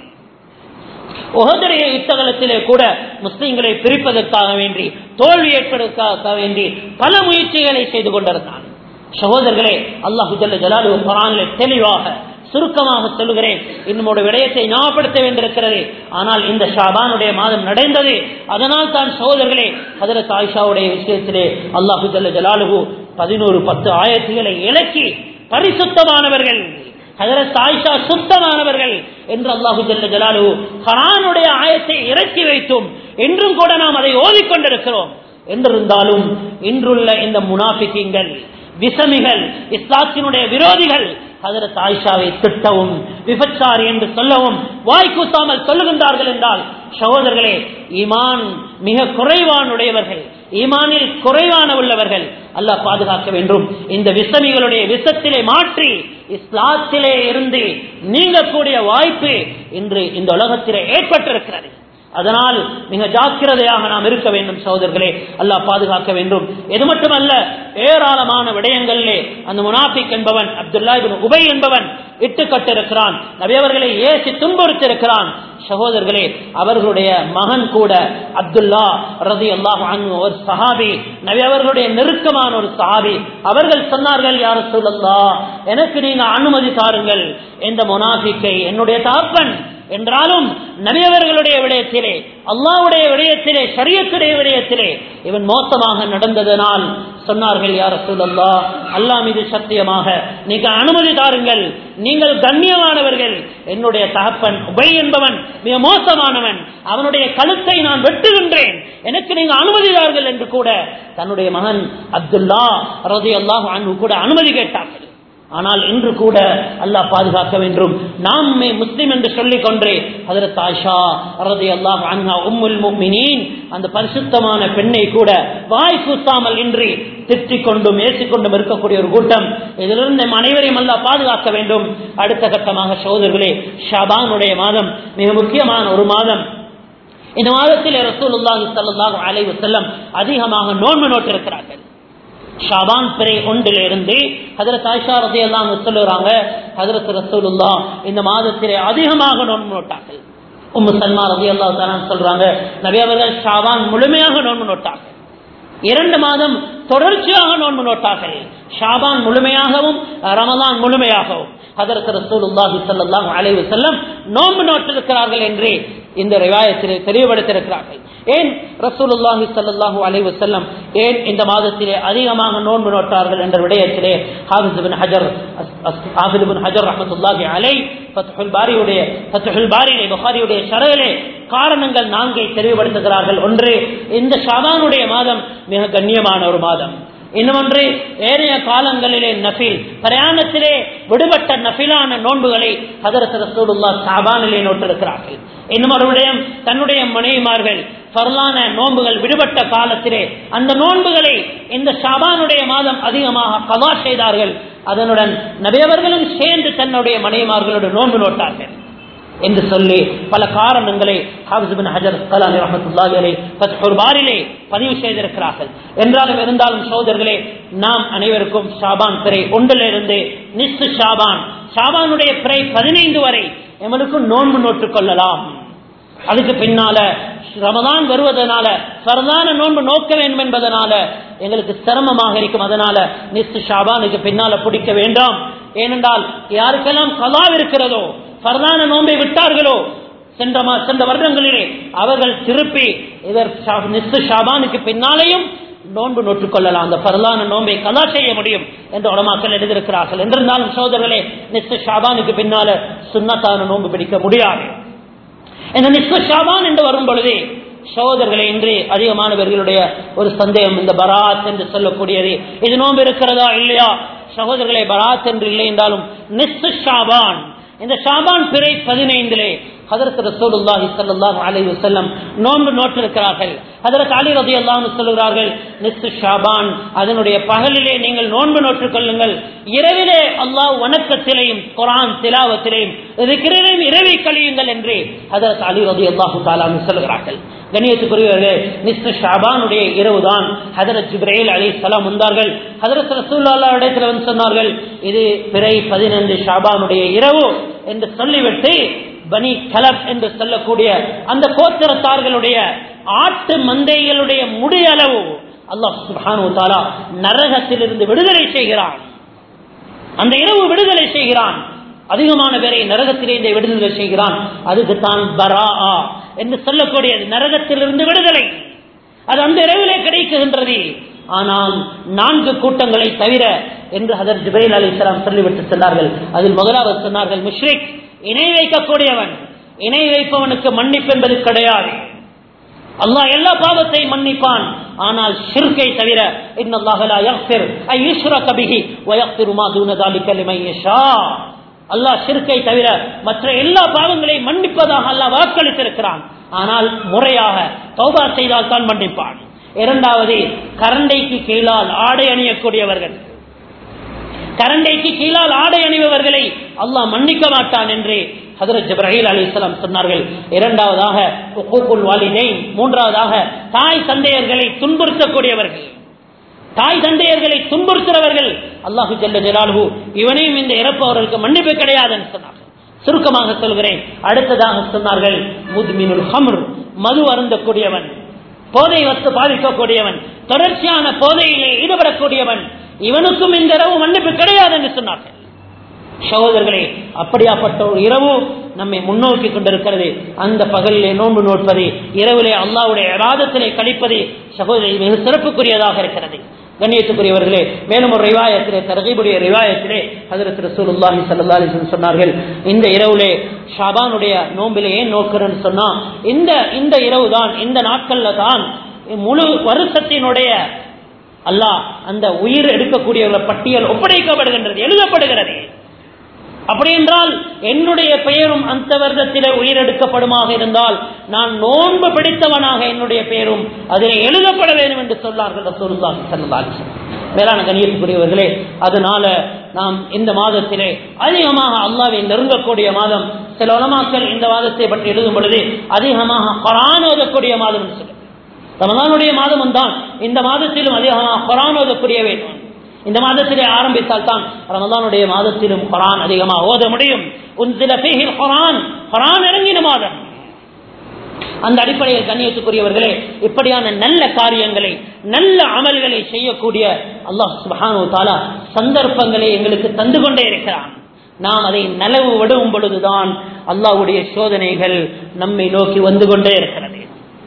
உஹதுடைய யுத்தகலத்திலே கூட முஸ்லிம்களை பிரிப்பதற்காக வேண்டி தோல்வி ஏற்படுவதற்காக வேண்டி பல முயற்சிகளை செய்து கொண்டிருந்தான். சகோதரர்களே, அல்லாஹு ஜல்ல ஜலாலுஹு குர்ஆனிலே தெளிவாக சுருக்கமாக சொல்லுகிறேன், இன்னும் விடயத்தை ஞாபகப்படுத்த வேண்டியிருக்கிறது. ஆனால் இந்த ஷாபானுடைய மாதம் நடந்தது, அதனால் தான் சகோதரர்களே ஹஜ்ரத் ஆயிஷாவுடைய விஷயத்திலே அல்லாஹு ஜல்ல ஜலாலுஹு பதினோரு பத்து ஆயத்துகளை இலக்கி பரிசுத்தமானவர்கள், ஹஜ்ரத் ஆயிஷா சுத்தமானவர்கள் என்று அல்லாஹு ஜல்ல ஜலாலுஹு குர்ஆனுடைய ஆயத்தை இறக்கி வைத்தும் என்றும் கூட நாம் அதை ஓதிக்கொண்டிருக்கிறோம். என்றிருந்தாலும் இன்றுள்ள இந்த முனாஃபிகீன்கள், விசமிகள், இஸ்லாத்தினுடைய விரோதிகள் ஹஜ்ரத் ஆயிஷாவை திட்டவும் விபச்சாரி என்று சொல்லவும் வாய்க்கூசாமல் சொல்லுகின்றார்கள் என்றால் சகோதரர்களே, ஈமான் மிக குறைவானுடையவர்கள், ஈமானில் குறைவான உள்ளவர்கள் அல்லாஹ் பாதுகாக்க வேண்டும். இந்த விசமிகளுடைய விஷத்திலே மாற்றி இஸ்லாத்திலே இருந்து நீங்கக்கூடிய வாய்ப்பு இன்று இந்த உலகத்திலே ஏற்பட்டிருக்கிறது. அதனால் மிக ஜாக்கிரதையாக நாம் இருக்க வேண்டும் சகோதரர்களே, அல்லாஹ் பாதுகாக்க வேண்டும். இது மட்டுமல்ல, ஏராளமான விடயங்களிலே அந்த முனாஃபிக் என்பவன் அப்துல்லா இப்னு உபை என்பவன் இட்டுக்கட்டிருக்கிறான், நபி அவர்களை ஏசி துன்புறுத்திருக்கிறான். சகோதரர்களே, அவர்களுடைய மகன் கூட அப்துல்லா ரலியல்லாஹு அன்ஹு ஒரு சஹாபி, நபி அவர்களுடைய நெருக்கமான ஒரு சஹாபி. அவர்கள் சொன்னார்கள், யா ரசூலல்லாஹ், எனக்கு நீங்க அனுமதி தாருங்கள், இந்த முனாஃபிக்கை என்னுடைய தகப்பன் என்றாலும் நபி அவர்களுடைய விடயத்திலே, அல்லாஹ்வுடைய விடயத்திலே, ஷரியத்துடைய விடயத்திலே இவன் மோசமாக நடந்ததனால் சொன்னார்கள், யா ரசூலல்லாஹ், அல்லாஹ் மீது சத்தியமாக நீங்க அனுமதி தாருங்கள், நீங்கள் கண்ணியமானவர்கள், என்னுடைய தகப்பன் உபை என்பவன் மிக மோசமானவன், அவனுடைய கழுத்தை நான் வெட்டுகின்றேன், எனக்கு நீங்க அனுமதி தாருங்கள் என்று கூட தன்னுடைய மகன் அப்துல்லா ரலியல்லாஹு அன்ஹு கூட அனுமதி கேட்டார்கள். ஆனால் இன்று கூட அல்லாஹ் பாதுகாக்க வேண்டும். நாம் முஸ்லிம் என்று சொல்லிக் கொண்டே ஹஜ்ரத் ஆயிஷா ரலியல்லாஹு அன்ஹா உம்முல் முஃமினீன் அந்த பரிசுத்தமான பெண்ணை கூட வாய் கூசாமல் இன்றி திட்டிக் கொண்டும் ஏசிக்கொண்டும் இருக்கக்கூடிய ஒரு கூட்டம். இதிலிருந்து நம் அனைவரையும் அல்லாஹ் பாதுகாக்க வேண்டும். அடுத்த கட்டமாக சகோதரர்களே, ஷாபானுடைய மாதம் மிக முக்கியமான ஒரு மாதம். இந்த மாதத்தில் ரசூலுல்லாஹி ஸல்லல்லாஹு அலைஹி வஸல்லம் அதிகமாக நோன்பு நோட்டிருக்கிறார்கள். ஷாபான் பிறை ஒன்றிலிருந்து ஹஜ்ரத் ஆயிஷா ரலியல்லாஹு அன்ஹா சொல்லுறாங்க, ஹஜ்ரத் ரசூலுல்லாஹ் இந்த மாதத்திலே அதிகமாக நோன்பு நோட்டார்கள். உம்மு சல்மா ரலியல்லாஹு தஆலா சொல்றாங்க, நபி அவர்கள் ஷாபான் முழுமையாக நோன்பு நோட்டார்கள். இரண்டு மாதம் தொடர்ச்சியாக நோன்பு நோட்டார்கள். ஷாபான் முழுமையாகவும் ரமலான் முழுமையாகவும் ஹஜ்ரத் ரசூலுல்லாஹி ஸல்லல்லாஹு அலைஹி வஸல்லம் நோன்பு நோட்டிருக்கிறார்கள் என்று இந்த ரிவாயத்திலே தெளிவுபடுத்தியிருக்கிறார்கள். ஏன் ரசூலுல்லாஹி ஸல்லல்லாஹு அலைஹி வஸல்லம் ஏன் இந்த மாதத்திலே அதிகமாக நோன்பு நோட்டார்கள் என்ற விடயத்திலே ஹாஃபிஸ் இப்னு ஹஜர் ஹாஃபிஸ் இப்னு ஹஜர் ரஹ்மத்துல்லாஹி அலைஹி ஃபத்ஹுல் பாரியுடைய ஃபத்ஹுல் பாரியிலே புகாரியுடைய ஷரஹிலே காரணங்கள் நான்கை தெளிவுபடுத்துகிறார்கள். ஒன்று, இந்த ஷாபானுடைய மாதம் மிக கண்ணியமான ஒரு மாதம். இன்னொன்று, ஏனைய காலங்களிலே நஃபில் பிரயாணத்திலே விடுபட்ட நஃபிலான நோன்புகளை ஹஜ்ரத் ரசூலுல்லாஹ் ஷாபானிலே நோட்டிருக்கிறார்கள். இன்னும் ஒரு விடயம், தன்னுடைய மனைவிமார்கள் ஃபர்லான நோன்புகள் விடுபட்ட காலத்திலே அந்த நோன்புகளை இந்த ஷாபானுடைய மாதம் அதிகமாக கதா செய்தார்கள். அதனுடன் நபி அவர்களும் சேர்ந்து தன்னுடைய மனைவிமார்களோடு நோன்பு நோட்டார்கள் என்று சொல்லி பல காரணங்களை ஹாஃபிஸ் இப்னு ஹஜர் அஸ்கலானி ரஹ்மத்துல்லாஹி அலைஹி ஃபத்ஹுல் பாரிலே பதிவு செய்திருக்கிறார்கள். என்றாலும் இருந்தாலும் சகோதரர்களே, நாம் அனைவருக்கும் ஷாபான் பிறை ஒன்றிலிருந்து நிஸ்ஃபு ஷாபான், ஷாபானுடைய பிறை பதினைந்து வரை எங்களுக்கு நோன்பு நோட்டுக் கொள்ளலாம். அதுக்கு பின்னால ரமதான் வருவதனால ஃபர்தான நோன்பு நோக்க வேண்டும் என்பதனால எங்களுக்கு சிரமமாக இருக்கும். அதனால நிஸ்ஃபு ஷாபானுக்கு பின்னால பிடிக்க வேண்டாம். ஏனென்றால் யாருக்கெல்லாம் கலா இருக்கிறதோ, பரதான நோன்பை விட்டார்களோ சென்ற சென்ற வருடங்களிலே அவர்கள் திருப்பி இதற்கு ஷாபானுக்கு பின்னாலேயும் நோன்பு நோற்றுக் கொள்ளலாம். அந்த பரலான நோன்பை கலா செய்ய முடியும் என்று உலமாக்கள் எழுதியிருக்கிறார்கள். என்றிருந்தாலும் சோதரர்களே, நிஸ்ஃபு ஷாபானுக்கு பின்னால சுன்னத்தான நோன்பு பிடிக்க முடியாது. இந்த நிஸ்ஃபு ஷாபான் என்று வரும் பொழுது சகோதரர்களே, இன்று அதிகமானவர்களுடைய ஒரு சந்தேகம், இந்த பராத் என்று சொல்லக்கூடியது இது நோன்பு இருக்கிறதா இல்லையா? சகோதரர்களே, பராத் என்று இல்லை என்றாலும் நிஸ்ஃபு ஷாபான், இந்த ஷாபான் பிறை பதினைந்திலே ஹதரத் ரசூலுல்லாஹி ஸல்லல்லாஹு அலைஹி வஸல்லம் நோன்பு நோற்றிருக்கிறார்கள். ஹதரத் அலி ரலியல்லாஹு அன்ஹு சொல்கிறார்கள், நிஸ்ஃபு ஷாபான் அதனுடைய பகலிலே நீங்கள் நோன்பு நோற்றுக் கொள்ளுங்கள், இரவிலே அல்லாஹ் வணக்கத்திலேயும் குர்ஆன் திலாவத்திலேயும் திக்ரிலேயும் இரவை கழியுங்கள் என்று ஹதரத் அலி ரலியல்லாஹு தஆலா அன்ஹு சொல்கிறார்கள். கண்ணியத்துக்குரியவர்களே, நிஸ்ஃபு ஷாபானுடைய இரவுதான் ஹதரத் ஜிப்ரீல் அலைஹிஸ்ஸலாம் வந்தார்கள். ஹதரத் ரசூலுல்லாஹி இடத்தில் வந்து சொன்னார்கள், இது பிறை பதினைந்து ஷாபானுடைய இரவு என்று சொல்லிவிட்டு பனி கலப் என்று சொல்லக்கூடிய அந்த கோத்திரத்தார்களுடைய ஆட்டு மந்தைகளுடைய முடியளவு அல்லாஹ் சுப்ஹானஹு வ தஆலா நரகத்திலிருந்து விடுதலை செய்கிறான். அந்த இரவு விடுதலை செய்கிறான். அதிகமான பேரை நரகத்திலிருந்து விடுதலை செய்கிறான். அதுக்கு தான் பராஆ என்று சொல்லக்கூடியது, நரகத்திலிருந்து விடுதலை. அது அந்த இரவிலே கிடைக்கின்றது. ஆனால் நான்கு கூட்டங்களை தவிர என்று ஹதரத் ஜிப்ரீல் அலைஹிஸ்ஸலாம் சொல்லிவிட்டு சொன்னார்கள். அதில் முதலாவது சொன்னார்கள், முஷ்ரிக், இணை வைக்கக்கூடியவன். இணை வைப்பவனுக்கு மன்னிப்பு என்பது கிடையாது. அல்லாஹ் எல்லா பாவத்தையும் மன்னிப்பான், ஆனால் ஷிர்கை தவிர இன்னல்லாஹ லா யக்ஃபிர் ஐ யுஷ்ரக பிஹி வ யக்ஃபிரு மா தூன ذلك லிமன் யஷா. அல்லாஹ் ஷிர்கை தவிர மற்ற எல்லா பாவங்களையும் மன்னிப்பதாக அல்லாஹ் வாக்களித்திருக்கிறான். ஆனால் முறையாக தௌபா செய்தால் தான் மன்னிப்பான். இரண்டாவது, கரண்டைக்கு கீழால் ஆடை அணியக்கூடியவர்கள், கரண்டைக்கு கீழால் ஆடை அணிபவர்களை அல்லாஹ் மன்னிக்க மாட்டான் என்று ஹதரத் ஜிப்ரீல் அலைஹிஸ்ஸலாம் சொன்னார்கள். இரண்டாவதாக உக்கூகுல் வாலிதைன், மூன்றாவதாக தாய் தந்தையர்களை துன்புறுத்தக்கூடியவர்கள், தாய் தந்தையர்களை துன்புறுத்துறவர்கள் அல்லாஹு ஜல்ல ஜலாலுஹு இவனையும் இந்த இறப்பவர்களுக்கு மன்னிப்பு கிடையாது என்று சொன்னார்கள். சுருக்கமாக சொல்கிறேன். அடுத்ததாக சொன்னார்கள், முத்மினுல் ஹம்ர், மது அருந்தக்கூடியவன், போதை வஸ்து பாதிக்கக்கூடியவன், தொடர்ச்சியான போதையிலே ஈடுபடக்கூடியவன், இவனுக்கும் இந்த இரவு மன்னிப்பு கிடையாது என்று சொன்னார்கள். சகோதரர்களே, அப்படியாப்பட்ட ஒரு இரவு நம்மை முன்னோக்கி கொண்டிருக்கிறது. அந்த பகலிலே நோன்பு நோட்பது, இரவிலே அல்லாஹ்வுடைய இபாதத்திலே கழிப்பது சகோதரி மிக சிறப்புக்குரியதாக இருக்கிறது. கண்ணியத்துக்குரியவர்களே, மேலும் ஒரு ரிவாயத்திலே, தர்கீபுடைய ரிவாயத்திலே ஹஜ்ரத் ரசூலுல்லாஹி ஸல்லல்லாஹு அலைஹி வஸல்லம் சொன்னார்கள், இந்த இரவுலே ஷாபானுடைய நோம்பிலே ஏன் நோக்கிறேன்னு சொன்னா, இந்த இந்த இரவு தான், இந்த நாட்கள்ல தான் முழு வருஷத்தினுடைய அல்லாஹ் அந்த உயிர் எடுக்கக்கூடியவர்கள் பட்டியல் ஒப்படைக்கப்படுகின்றது, எழுதப்படுகிறது. அப்படி என்றால் என்னுடைய பெயரும் அந்த வருடத்திலே உயிர் எடுக்கப்படுமாக இருந்தால் நான் நோன்பு பிடித்தவனாக என்னுடைய பெயரும் அதிலே எழுதப்பட வேண்டும் என்று சொன்னார்கள் ரசூலுல்லாஹி ஸல்லல்லாஹு அலைஹி வஸல்லம். மேலான கண்ணியத்துக்குரியவர்களே, அதனால நாம் இந்த மாதத்திலே அதிகமாக அல்லாஹ்வை நெருங்கக்கூடிய மாதம். சில உலமாக்கள் இந்த மாதத்தை பற்றி எழுதும் பொழுது அதிகமாக குர்ஆன் ஓதக்கூடிய மாதம் என்று சொல்லி, ரமலானுடைய மாதமும் தான், இந்த மாதத்திலும் அதிகமாக குர்ஆன் ஓதக்கூடிய வேண்டும். இந்த மாதத்திலே ஆரம்பித்தால் தான் ரமலானுடைய மாதத்திலும் குர்ஆன் அதிகமாக ஓத முடியும். உன்சில ஃபீஹில் குர்ஆன், குர்ஆன் இறங்கின மாதம். அந்த அடிப்படையில் கண்ணியத்துக்குரியவர்களே, இப்படியான நல்ல காரியங்களை, நல்ல அமல்களை செய்யக்கூடிய அல்லாஹ் சுப்ஹானஹு வ தஆலா சந்தர்ப்பங்களை எங்களுக்கு தந்து கொண்டே இருக்கிறான். நாம் அதை நலவு விடும் பொழுதுதான் அல்லாஹ்வுடைய சோதனைகள் நம்மை நோக்கி வந்து கொண்டே இருக்கிறது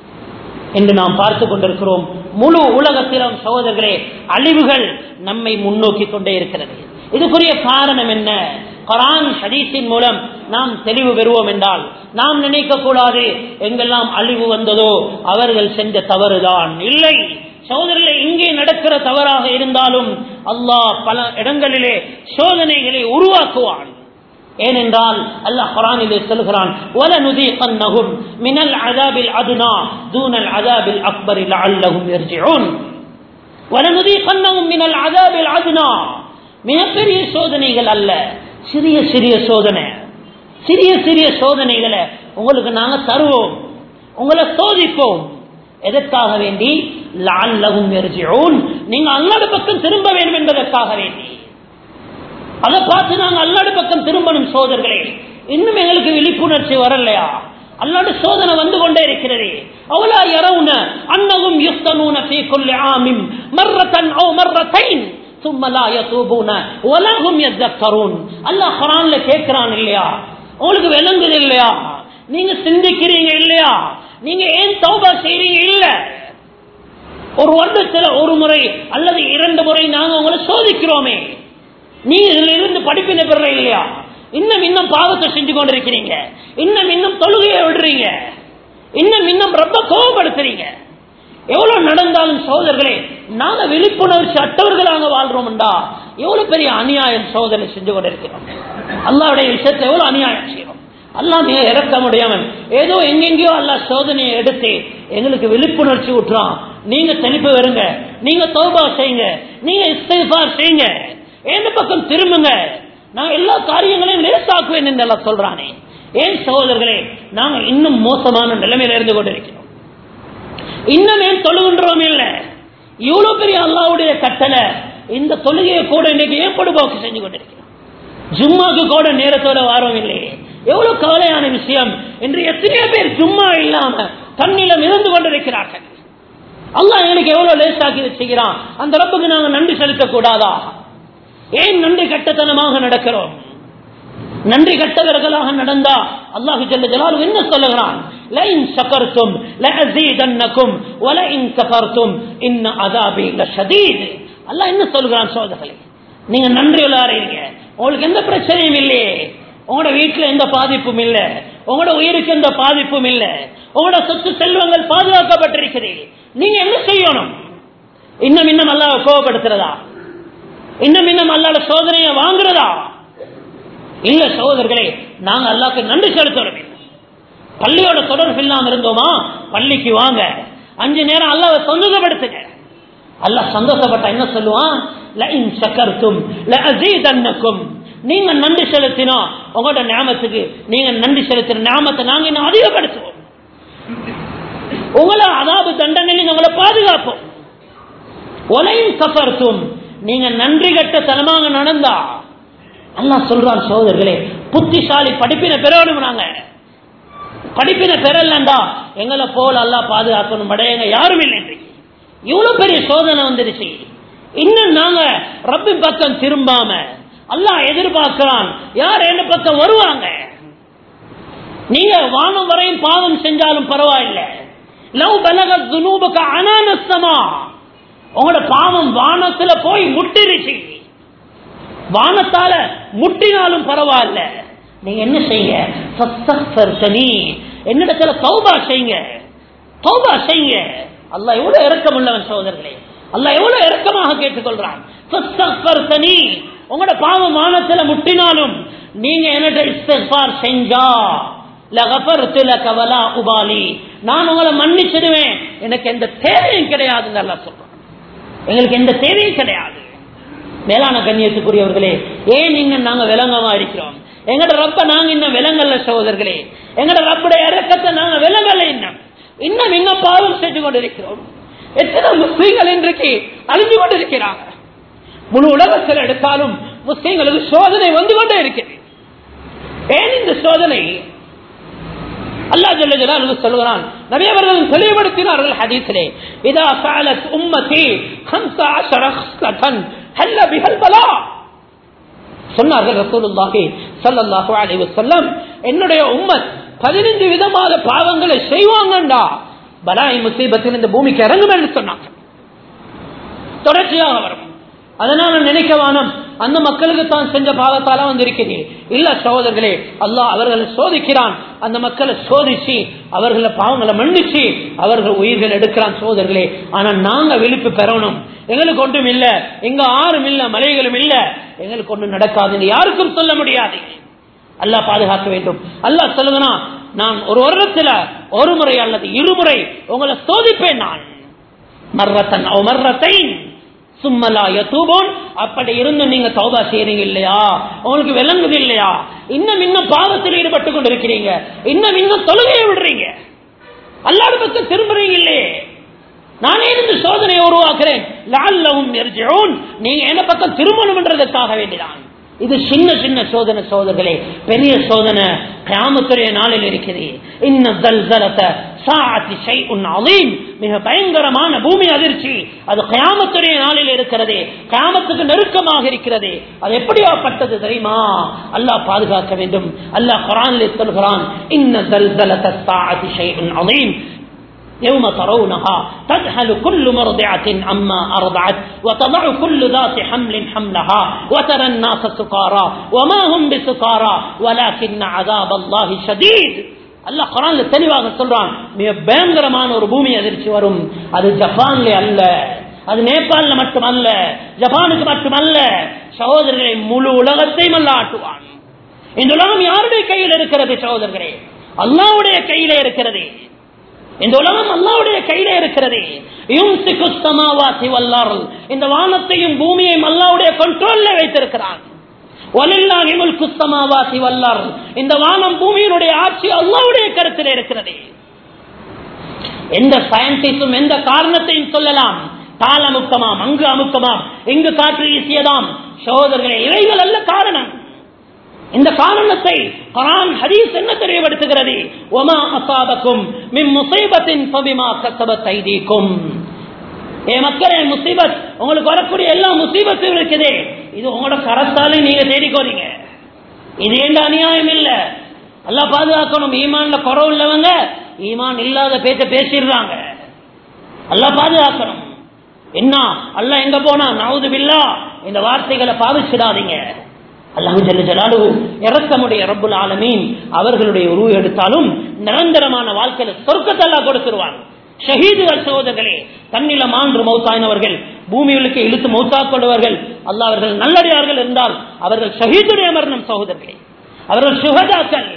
என்று நாம் பார்த்து கொண்டிருக்கிறோம். முழு உலகத்திலும் சகோதரர்களே, அழிவுகள் நம்மை முன்னோக்கி கொண்டே இருக்கிறது. இதுக்குரிய காரணம் என்ன? குர்ஆன் ஹதீஸின் மூலம் நாம் தெளிவு பெறுவோம் என்றால் நாம் நினைக்க கூடாது எங்கெல்லாம் அழிவு வந்ததோ அவர்கள் செஞ்ச தவறுதான். இல்லை சகோதரர்களே, இங்கே நடக்கிற தவறாக இருந்தாலும் அல்லாஹ் பல இடங்களிலே சோதனைகளை உருவாக்குவான். ஏனென்றால் அல்லாஹ் குர்ஆனிலே சொல்கிறான், வலனுதீகன்னஹும் மினல் அஸாபில் அத்னா தூனல் அஸாபில் அக்பர் லஅல்லஹும் யர்ஜிஊன். வலனுதீகன்னஹும் மினல் அஸாபில் அத்னா, மிகப்பெரிய சோதனைகள் அல்ல, சிறிய சிறிய சோதனை, சிறிய சிறிய சோதனைகளை உங்களுக்கு நாங்க தருவோம், உங்களை சோதிப்போம். எதற்காக வேண்டி? லஅல்லஹும் யர்ஜிஊன், நீங்க அல்லாஹ்வுடைய பக்கம் திரும்ப வேண்டும் என்பதற்காக வேண்டி. அதை பார்த்து நாங்கள் அல்லாஹ்வுடைய பக்கம் திரும்பணும். சோதர்களே, இன்னும் எங்களுக்கு விழிப்புணர்ச்சி வரலையா? அல்லாஹ்வுடைய சோதனை வந்து கொண்டே இருக்கிறது. அவலா யரவுன அன்னஹும் யுஃப்தனூன ஃபீ குல்லி ஆமின் மர்ரத்தன் அவ் மர்ரத்தைன் ثم لا يتوبون ولا هم يذكرون. அல்லாஹ் குர்ஆன்ல கேக்குறான் இல்லையா, உங்களுக்கு விளங்குது இல்லையா? நீங்க சிந்திக்கிறீங்க இல்லையா? நீங்க ஏன் தௌபா செய்றீங்க? இல்ல, ஒரு வருடத்துல ஒரு முறை அல்லது இரண்டு முறை நாங்க உங்களை சோதிக்கிறோமே, நீங்க இதுல இருந்து படிப்பினை பெற இல்லையா? இன்னும் இன்னும் பாவத்தை செஞ்சு கொண்டிருக்கிறீங்க, இன்னும் இன்னும் தொழுகையை விடுறீங்க, இன்னும் இன்னும் ரொம்ப கோபப்படுத்துறீங்க. எவ்வளவு நடந்தாலும் சோதர்களே, நாங்க விழிப்புணர்ச்சி அட்டவர்களாக வாழ்றோம்டா எவ்வளவு பெரிய அநியாயம் சோதனை செஞ்சு கொண்டிருக்கிறோம். அல்லாஹ்வுடைய விஷயத்தை எவ்வளவு அநியாயம் செய்யறோம். அல்லாஹ் மிக இறக்க முடியாமல் ஏதோ எங்கெங்கயோ அல்லாஹ் சோதனையை எடுத்து எங்களுக்கு விழிப்புணர்ச்சி ஊட்டுறான். நீங்க தெளிப்பு வருங்க, நீங்க தௌபா செய்யுங்க, நீங்க இஸ்திக்ஃபார் செய்யுங்க, எந்த பக்கம் திரும்புங்க, நான் எல்லா காரியங்களையும் லேசாக்குவேன் என்று எல்லாம் சொல்றானே. ஏன் சகோதரர்களே, நாங்க இன்னும் மோசமான நிலைமையில இருந்து கொண்டிருக்கிறோம். இன்னும் ஏன் தொழுகின்றோம்? இல்ல, இவ்வளவு பெரிய அல்லாஹ்வுடைய கட்டளை, இந்த தொழுகையை கூட இன்னைக்கு ஏன் பொடுபோக்கு செஞ்சு கொண்டிருக்கிறோம். ஜும்மாக்கு கூட நேரத்தோட வாரம் இல்லையே, எவ்வளவு கவலையான விஷயம். என்று எத்தனையோ பேர் ஜும்மா இல்லாம தண்ணில மிதந்து கொண்டிருக்கிறார்கள். அல்லாஹ் எங்களுக்கு எவ்வளவு லேசாக்கி செய்கிறான். அந்த ரப்புக்கு நாங்க நன்றி செலுத்த கூடாதா? ஏன் நன்றி கட்டத்தனமாக நடக்கிறோம்? நன்றி கட்டவர்களாக நடந்தா அல்லாஹ் ஜல்ல ஜலாலுஹு என்ன சொல்லுகிறான்? லஇன் ஷகர்தும் லஅஸீதன்னகும் வலஇன் கஃபர்தும் இன் அஸாபி லஷதீத். அல்லாஹ் என்ன சொல்கிறான்? சோதர்களே, நீங்க நன்றி உள்ளாரீங்க, உங்களுக்கு எந்த பிரச்சனையும் இல்லையே, உங்களோட வீட்டுல எந்த பாதிப்பும் இல்ல, உங்களோட உயிருக்கு எந்த பாதிப்பும் இல்ல, உங்களோட சொத்து செல்வங்கள் பாதுகாக்கப்பட்டிருக்கிறது. நீங்க என்ன செய்யணும்? இன்னும் இன்னும் அல்லாஹ்வை கோபப்படுத்துறதா? இன்னும் இன்னும் அல்லாஹ்வோட சோதனையை வாங்குறதா? இல்ல சகோதரர்களே, நாங்க அல்லாஹ்க்கு நன்றி செலுத்தணும். பள்ளியோட தொடர்பு இல்லாம இருந்தோமா, பள்ளிக்கு வாங்க, அஞ்சு நேரம் அல்லாஹ்வை சந்தோஷப்படுத்துங்க. அல்லாஹ் சந்தோஷப்பட்டா என்ன சொல்லுவான்? லஇன் ஷகர்தும் லஅஸீதன்னகும். நீங்க நன்றி செலுத்தினா உங்களோட நியாமத்துக்கு நீங்க நன்றி செலுத்தின நியாமத்தை நாங்க இன்னும் அதிகப்படுத்துவோம். உங்களை அதாவது தண்டனையில் உங்களை பாதுகாப்போம். ஒலையும் கஃபர்தும், நீங்க நன்றி கட்ட தனமாக நடந்தா அல்லாஹ் சொல்றான் சகோதரர்களே, புத்திசாலி படிப்பினை பெறணும். நாங்க படிப்பினை பெறலண்டா எங்களை போல அல்லாஹ் பாதுகாக்கணும் படையங்க யாரும் இல்லை. இவ்வளவு பெரிய சோதனை வந்துருச்சு. இன்னும் நாங்க ரப்பின் பக்கம் திரும்பாம அல்லாஹ் எதிர்பார்க்கிறான், யார் என்ன பக்கம் வருவாங்க. நீங்க வானம் வரையும் பாவம் செஞ்சாலும் பரவாயில்லை, லவ் பலகத் ذنوبك عنان السماء, உங்களோட பாவம் வானத்துல போய் முட்டிருச்சு, வானத்தால முட்டினாலும் பரவாயில்ல, நீங்க என்ன செய்யுங்க? ஃபஸ்தக்ஃபிர்னி, என்னிடத்துல தௌபா செய்யுங்க, தௌபா செய்யுங்க. அல்லாஹ் எவ்வளவு இரக்கம் உள்ளவன் சகோதரர்களே, அல்லாஹ் எவ்வளவு இரக்கமாக கேட்டுக்கொள்றான். ஃபஸ்தக்ஃபிர்னி, உங்களோட பாவம் வானத்துல முட்டினாலும் நீங்க என்னட்ட இஸ்திக்ஃபார் செஞ்சா லகஃபர்து லக வலா உபாலி, நான் உங்களை மன்னிச்சிடுவேன், எனக்கு எந்த தேவையும் கிடையாதுன்னு அல்லாஹ் சொல்றான். எங்களுக்கு எந்த தேவையும் கிடையாது. மேலான கண்ணியத்துக்குரியவர்களே, ஏன் நீங்க நாங்க விலங்கமா இருக்கிறோம்? எங்கட ரப்ப நாங்க இன்னும் விலங்கல்ல சகோதரர்களே, எங்கட ரப்புடைய இரக்கத்தை நாங்க விலங்கல்ல. இன்னும் இன்னும் இன்னும் பாவம் செஞ்சு கொண்டிருக்கிறோம். எத்தனை முஸ்லீம்கள் இன்றைக்கு அழிஞ்சு கொண்டிருக்கிறாங்க. முழு உலகத்தில் எடுத்தாலும் முஸ்லீம்களுக்கு சோதனை வந்து கொண்டே இருக்கிறது. ஏன் இந்த சோதனை? அல்லாஹ் ஜல்ல ஜலாலுஹு சொல்கிறான், நபி அவர்கள் தெளிவுபடுத்தினார்கள் ஹதீஸிலே, இதா ஃபஅலத் உம்மதி خمسة عشر خصلة ஹல்ல பிஹல் பலா. சொன்னார்கள் ரசூலுல்லாஹி ஸல்லல்லாஹு அலைஹி வஸல்லம், என்னுடைய உம்மத் பதினைந்து விதமான பாவங்களை செய்வாங்கண்டா பலாய் முசீபத்தின் இந்த பூமிக்கு இறங்கும் என்று சொன்னாங்க. தொடர்ச்சியாக வரும். அதனால நினைக்கவானம் அந்த மக்களுக்கு தான் செஞ்ச பாவத்தால வந்திருக்கிறீர்கள். இல்ல சகோதரர்களே, அல்லாஹ் அவர்களை சோதிக்கிறான். அந்த மக்களை சோதிச்சு அவர்களை பாவங்களை மன்னிச்சு அவர்கள் உயிர்கள் எடுக்கிறான் சகோதரர்களே. ஆனா நாங்க விழிப்பு பெறணும். எங்களுக்கு ஒன்றும் இல்ல, எங்க ஆறும் இல்ல, மலைகளும் இல்ல, எங்களுக்கு ஒன்றும் நடக்காது யாருக்கும் சொல்ல முடியாது. அல்லாஹ் பாதுகாக்க வேண்டும். அல்லாஹ் சொல்லுங்கன்னா, நான் ஒரு வருடத்துல ஒரு முறை அல்லது இருமுறை உங்களை சோதிப்பேன், நான் மர்ரத்தன் மர்ரத்தை சும்மலா யதூபூன். அப்படி இருந்து நீங்க தௌபா செய்றீங்க இல்லையா, உங்களுக்கு விளங்குது இல்லையா, இன்னும் இன்னும் பாவத்தில் ஈடுபட்டு கொண்டிருக்கிறீங்க, இன்னும் இன்னும் தொழுகையை விடுறீங்க, அல்லாஹ்வுடைய பக்கம் திரும்புறீங்க இல்லையே, நானே இந்த சோதனையை உருவாக்குறேன். லஅல்லஹும் யர்ஜிஊன், நீங்க என்ன பக்கம் திரும்பணும் என்றதற்காக வேண்டிதான். இது சின்ன சின்ன சோதனை சோதர்களே, பெரிய சோதனை கியாமத்துடைய நாளில் இருக்கிறது. இன்ன ஸல்ஸலத ஸாஅத்தி ஷைஉன் அஸீம், மிக பயங்கரமான பூமி அதிர்ச்சி. அது கியாமத்துடைய நாளில் இருக்கிறது, கியாமத்துக்கு நெருக்கமாக இருக்கிறது. அது எப்படியாப்பட்டது தெரியுமா? அல்லாஹ் பாதுகாக்க வேண்டும். அல்லாஹ் குர்ஆனில் சொல்கிறான், இன்ன ஸல்ஸலத்தஸ் ஸாஅத்தி ஷைஉன் அஸீம் يوم ترونها تذهل كل مرضعة عما أرضعت وتضع كل ذات حمل حملها وترى الناس سكارى وما هم بسكارى ولكن عذاب الله شديد. அல்லாஹ் குர்ஆன்ல தெளிவாக சொல்றான், மிக பயங்கரமான ஒரு பூமி அதிர்ச்சி வரும். அது ஜப்பான்ல அல்ல, அது நேபாளல மட்டுமல்ல, ஜப்பானுக்கு மட்டுமல்ல சகோதரர்களே, முழு உலகத்தையும் அல்லாஹ் ஆட்டுவான். இந்த உலகம் யாருடைய கையில் இருக்கிறது சகோதரர்களே? அல்லாஹ்வுடைய கையில இருக்கிறது. இந்த உலகம் அல்லாஹ்வுடைய கையில இருக்கிறது. யும்சிகுஸ் ஸமாவாதி வல் அர்ள், இந்த வானத்தையும் பூமியையும் அல்லாஹ்வுடைய கண்ட்ரோல்ல வைத்திருக்கிறான். வலில்லாஹி முல்குஸ் ஸமாவாதி வல் அர்ள், இந்த வானம் பூமியினுடைய ஆட்சி அல்லாஹ்வுடைய கருத்தில் இருக்கிறது. எந்த சயின்டிஸ்டும் எந்த காரணத்தையும் சொல்லலாம், தாள அமுக்கமாம், அங்கு அமுக்கமாம், இங்கு காற்று வீசியதாம். சகோதரர்களே, இவைகள் அல்ல காரணம். இந்த காரணத்தை குர்ஆன் ஹதீஸ் என்ன தெரியப்படுத்துகிறது? வமா அஸாபக்கும் மின் முஸீபத்தின் ஃபபிமா கஸபத் ஐதீக்கும். ஏ மக்களே, முஸீபத் உங்களுக்கு வரக்கூடிய எல்லா முஸீபத்தும் இருக்குது, இது உங்களோட கரத்தாலே நீங்க தேடிக்கோறீங்க. இது ஏண்ட அநியாயம் இல்ல. அல்லாஹ் பாதுகாக்கணும். ஈமான்ல குறை உள்ளவங்க ஈமான் இல்லாத பேச்ச பேசிடுறாங்க. அல்லாஹ் பாதுகாக்கணும். என்ன அல்லாஹ் எங்க போனா நவுது பில்லாஹ் இந்த வார்த்தைகளை பாவிச்சிடாதீங்க. அல்லாஹ் ஜல்ல ஜலாலுஹு இரக்கமுடைய ரப்புல் ஆலமீன் அவர்களுடைய உருவ எடுத்தாலும் நிரந்தரமான வாழ்க்கையில சொர்க்கத்தை அல்லாஹ் கொடுத்துருவான். ஷஹீதுகள் சகோதரர்களே, தன்னில மான்று மௌத்தாயினவர்கள், பூமிகளுக்கு இழுத்து மௌத்தாக்கொண்டவர்கள், அல்லாஹ் அவர்கள் நல்லடியார்கள் இருந்தால் அவர்கள் ஷஹீதுடைய மரணம் சகோதரர்களே, அவர்கள் சுஹதாக்கள்.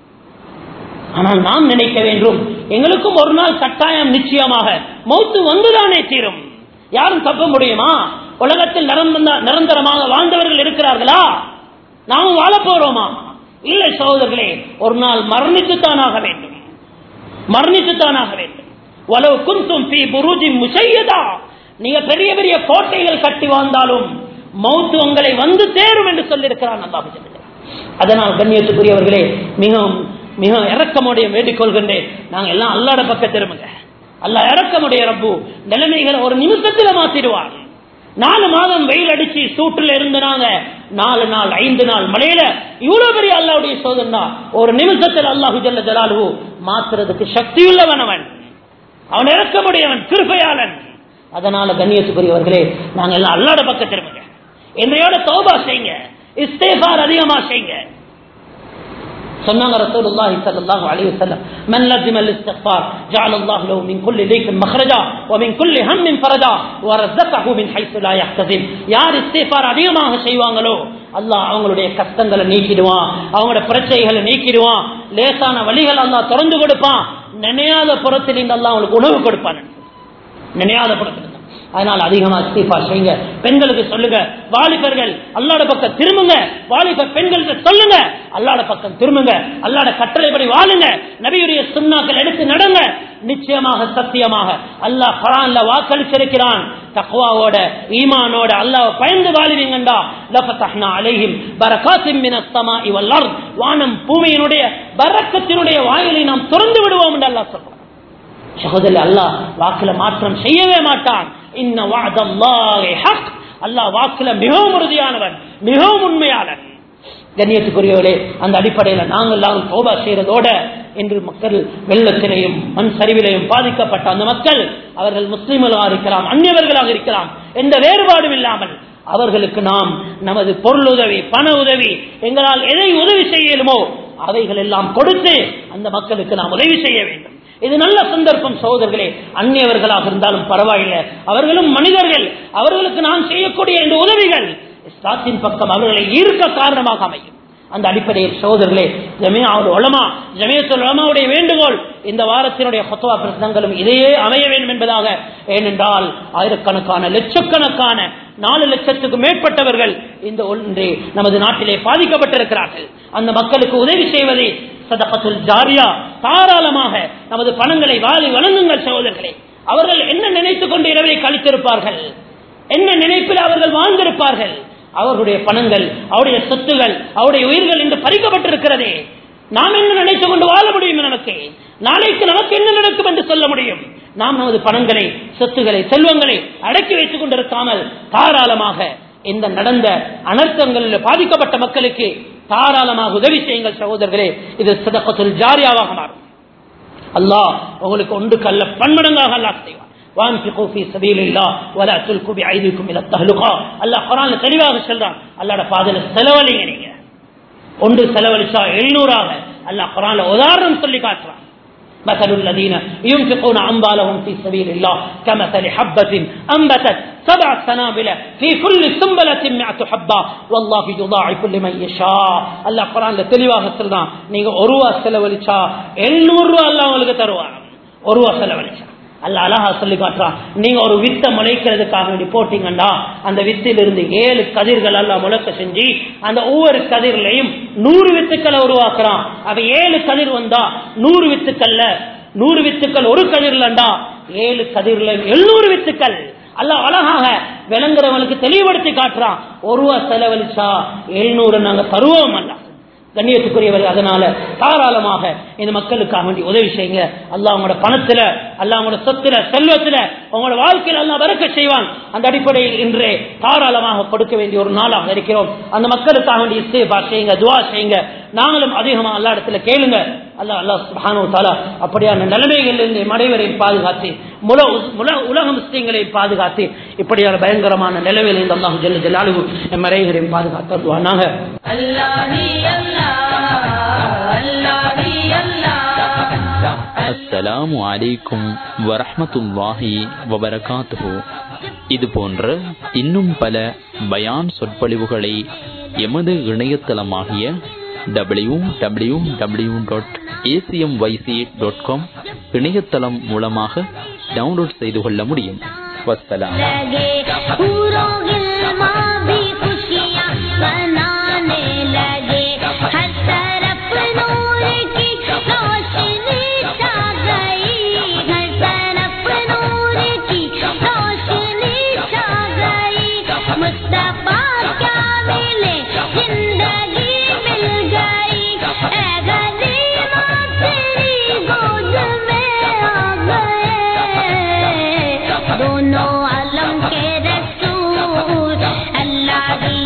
ஆனால் நாம் நினைக்க வேண்டும், எங்களுக்கும் ஒரு நாள் கட்டாயம் நிச்சயமாக மௌத்து வந்துதானே தீரும். யாரும் தப்ப முடியுமா? உலகத்தில் நிரந்தரமாக வாழ்ந்தவர்கள் இருக்கிறார்களா? நாம் வாழ போறோமா? இல்லை சகோதரர்களே, ஒரு நாள் மரணித்துத்தானாக வேண்டும், மரணித்துத்தானாக வேண்டும். வலவ் குன்தும் ஃபீ புரூஜின் முஷய்யதா, நீங்க பெரிய பெரிய கோட்டைகள் கட்டி வாழ்ந்தாலும் மௌத்து உங்களை வந்து சேரும் என்று சொல்லியிருக்கிறான் அல்லாஹ். அதனால் கண்ணியத்துக்குரியவர்களே, மிகவும் மிக இரக்கமுடைய வேண்டிக் கொள்கின்றேன், நாங்க எல்லாம் அல்லாஹ்வுடைய பக்கம் திரும்புங்க. அல்லாஹ் இரக்கமுடைய ரப்பு நிலைமைகளை ஒரு நிமிஷத்துல மாத்திடுவார். நாலு மாதம் வெயில் அடிச்சு சூட்டுல இருந்தனாங்க, நாலு நாள் ஐந்து நாள் மழையில இவ்வளவு பெரிய அல்லாஹ்வுடைய சோதனை ஒரு நிமிஷத்தில் அல்லாஹு ஜல்ல ஜலாலுஹு மாத்துறதுக்கு சக்தியுள்ளவன் அவன். அவன் இரக்கமுடையவன், கிருபையாளன். அதனால கண்ணியத்துக்குரியவர்களே, நாங்க எல்லாம் அல்லாஹ்வுடைய பக்கம் திரும்புங்க. என்னையோட தௌபா செய்யுங்க, இஸ்திக்ஃபார் அதிகமா செய்யுங்க. சொன்னாங்க ரசூலுல்லாஹி ஸல்லல்லாஹு அலைஹி வஸல்லம், மன் லஸிமல் இஸ்திக்ஃபார் ஜஅலல்லாஹு லஹு மின் குல்லி தைக்கின் மக்ரஜா வ மின் குல்லி ஹம்மின் ஃபரஜா வ ரஸகஹு மின் ஹைஸு லா யஹ்தஸிப். யார் இஸ்திக்ஃபார் அதிகமாக செய்வாங்களோ அல்லாஹ் அவங்களுடைய கஷ்டங்களை நீக்கிடுவான், அவங்களோட பிரச்சனைகளை நீக்கிடுவான், லேசான வழிகள் அல்லாஹ் திறந்து கொடுப்பான், நினையாத புறத்தில் இந்த அல்லாஹ் அவங்களுக்கு உணவு கொடுப்பான், நினையாத புறத்தில். அதனால அதிகமா இஸ்திக்ஃபார் செய்யுங்க. பெண்களுக்கு சொல்லுங்க, வாலிபர்கள் அல்லாஹ்வுடைய பக்கம் திரும்புங்க. வாலிபர் பெண்களுக்கு சொல்லுங்க, அல்லாஹ்வுடைய பக்கம் திரும்புங்க, அல்லாஹ்வுடைய கட்டளைப்படி வாழுங்க, நபியுடைய சுன்னாக்கள் எடுத்து நடங்க. நிச்சயமாக சத்தியமாக அல்லாஹ் குர்ஆன்ல வாக்களிச்சிருக்கிறான், தக்வாவோட ஈமானோட அல்லாஹ்வை பயந்து வாழுவீங்கண்டா லஃபதஹ்னா அலைஹிம் பரகாத்தின் மினஸ் ஸமாஇ வல் அர்த், வானம் பூமியினுடைய பரக்கத்தினுடைய வாயிலை நாம் திறந்து விடுவோம் என்று அல்லாஹ் சொல்றான். சகோதரர்களே, அல்லாஹ் வாக்குல மாற்றம் செய்யவே மாட்டான். இன்ன வஅதல்லாஹி ஹக், அல்லாஹ் வாக்குல மிகவும் உறுதியானவன், மிகவும் உண்மையாளன். கண்ணியத்துக்குரியவர்களே, அந்த அடிப்படையில் நாங்கள் எல்லாரும் தௌபா செய்யறதோட இன்று மக்கள் வெள்ளத்திலையும் மண் சரிவிலையும் பாதிக்கப்பட்ட அந்த மக்கள், அவர்கள் முஸ்லிம்களாக இருக்கலாம், அந்நியவர்களாக இருக்கலாம், எந்த வேறுபாடும் இல்லாமல் அவர்களுக்கு நாம் நமது பொருள் உதவி, பண உதவி, எங்களால் எதை உதவி செய்யலுமோ அவைகள் எல்லாம் கொடுத்து அந்த மக்களுக்கு நாம் உதவி செய்ய வேண்டும். இது நல்ல சந்தர்ப்பம் சகோதரர்களே. அந்நியவர்களாக இருந்தாலும் பரவாயில்லை, அவர்களும் மனிதர்கள், அவர்களுக்கு நான் செய்யக்கூடிய இந்த உதவிகள் இஸ்லாத்தின் பக்கம் அவர்களை ஈர்க்க காரணமாக அமையும். அந்த அடிப்படையில் சகோதரர்களே, ஜமீஅத்துல் உலமா ஜமீஅத்துல் உலமாவுடைய வேண்டுகோள் இந்த வாரத்தினுடைய ஃபத்வா பிரசங்கங்களும் இதையே அமைய வேண்டும் என்பதாக. ஏனென்றால் ஆயிரக்கணக்கான லட்சக்கணக்கான நாலு லட்சத்துக்கு மேற்பட்டவர்கள் இந்த ஒன்றே நமது நாட்டிலே பாதிக்கப்பட்டிருக்கிறார்கள். அந்த மக்களுக்கு உதவி செய்வதை சதகத்துல் ஜாரியா, தாராளமாக நமது பணங்களை வாரி வழங்குங்கள் சகோதரர்களே. அவர்கள் என்ன நினைத்துக் கொண்டு இரவை கழித்திருப்பார்கள், என்ன நினைப்பில் அவர்கள் வாழ்ந்திருப்பார்கள். அவர்களுடைய பணங்கள், அவருடைய சொத்துகள், அவருடைய உயிர்கள் இன்று பறிக்கப்பட்டிருக்கிறதே. நாம் என்ன நினைத்துக் கொண்டு வாழ முடியும்? நமக்கு நாளைக்கு நமக்கு என்ன நடக்கும் என்று சொல்ல முடியும்? நாம் நமது பணங்களை, சொத்துக்களை, செல்வங்களை அடக்கி வைத்துக் கொண்டிருக்காமல் தாராளமாக இந்த நடந்த அனர்த்தங்களில் பாதிக்கப்பட்ட மக்களுக்கு தாராளமாக உதவி செய்யுங்கள் சகோதரர்களே. இது சதகத்துல் ஜாரியாவாக மாறும். அல்லாஹ் உங்களுக்கு ஒன்று கல்ல பன்மடங்காக அல்லாஹ் செய்வார். وانفقوا في سبيل الله ولا تلقوا بايديكم الى التهلكه. அல்லாஹ் குர்ஆன்ல தெளிவாக சொல்றான், அல்லாஹ்வுடைய பாதையில செலவழிங்க. நீங்க ஒன்று செலவழிச்சா எழுநூறு ஆக அல்லாஹ் குர்ஆன்ல உதாரணம் சொல்லி காட்டுறான். مثل الذين ينفقون اموالهم في سبيل الله كمثل حبة انبتت سبع سنابل في كل سنبلة مئة حبة والله يضاعف لمن يشاء. அல்லாஹ் குர்ஆன்ல தெளிவாக சொல்றான், நீங்க ஒரு ரூபாய் செலவழிச்சா எழுநூறு ரூபாய் அல்லாஹ் உங்களுக்கு தருவான். ஒரு ரூபாய் செலவழிச்சா அல்லாஹ் அழகா சொல்லி காட்டுறான். நீங்க ஒரு வித்தை முளைக்கிறதுக்காக வேண்டி போட்டீங்கன்னா அந்த வித்திலிருந்து ஏழு கதிர்கள் எல்லாம் முளைக்க செஞ்சு அந்த ஒவ்வொரு கதிரிலையும் நூறு வித்துக்களை உருவாக்குறான். அவ ஏழு கதிர் வந்தா நூறு வித்துக்கள்ல நூறு வித்துக்கள் ஒரு கதிர்லண்டா ஏழு கதிர்ல எழுநூறு வித்துக்கள். அல்லாஹ் அழகாக விளங்குறவங்களுக்கு தெளிவுபடுத்தி காட்டுறான். ஒரு ரூபா செலவழிச்சா எழுநூறு நாங்க தருவோம். அல்ல கண்ணியத்துக்குரியவர்கள், அதனால தாராளமாக இந்த மக்களுக்காக வேண்டி உதவி செய்யுங்க. அல்லாஹ் உங்களோட பணத்துல, அல்லாஹ் உங்களோட சொத்துல, செல்வத்துல, உங்களோட வாழ்க்கையில் அல்லாஹ் பரக்கத் செய்வான். அந்த அடிப்படையில் இன்றே தாராளமாக கொடுக்க வேண்டிய ஒரு நாளாக இருக்கிறோம். அந்த மக்களுக்காக வேண்டி இஸ்திக்பார் செய்யுங்க, துஆ செய்யுங்க. நாங்களும் அதிகமாக அல்லாஹ் இடத்துல கேளுங்க. அல்லாஹ் அல்லாஹ் சுப்ஹானஹு வ தஆலா அப்படியான நிலைமைகளிலிருந்து மடைவரையும் பாதுகாத்து, உலக முஸ்லிம்களை பாதுகாத்து, இப்படியான பயங்கரமான நிலைமையில் இந்த அல்லாஹ் ஜல்ல ஜலாலுஹு நம் அனைவரையும் பாதுகாத்து அருள்வானாக. அஸ்ஸலாமு அலைக்கும் வரஹ்மத்துல்லாஹி வபரகாத்துஹு. இது போன்ற இன்னும் பல பயான் சொற்பொழிவுகளை எமது இணையதளமாகிய W W W dot ACMYC dot com இணையதளம் மூலமாக டவுன்லோட் செய்து கொள்ள முடியும். வஸ்ஸலாம்.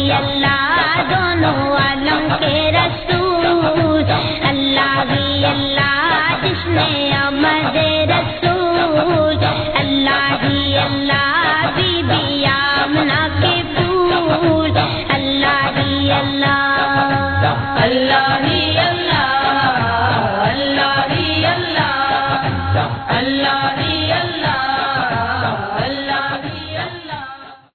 अल्लाह दोनों आलम के रसूल, अल्लाह ही अल्लाह।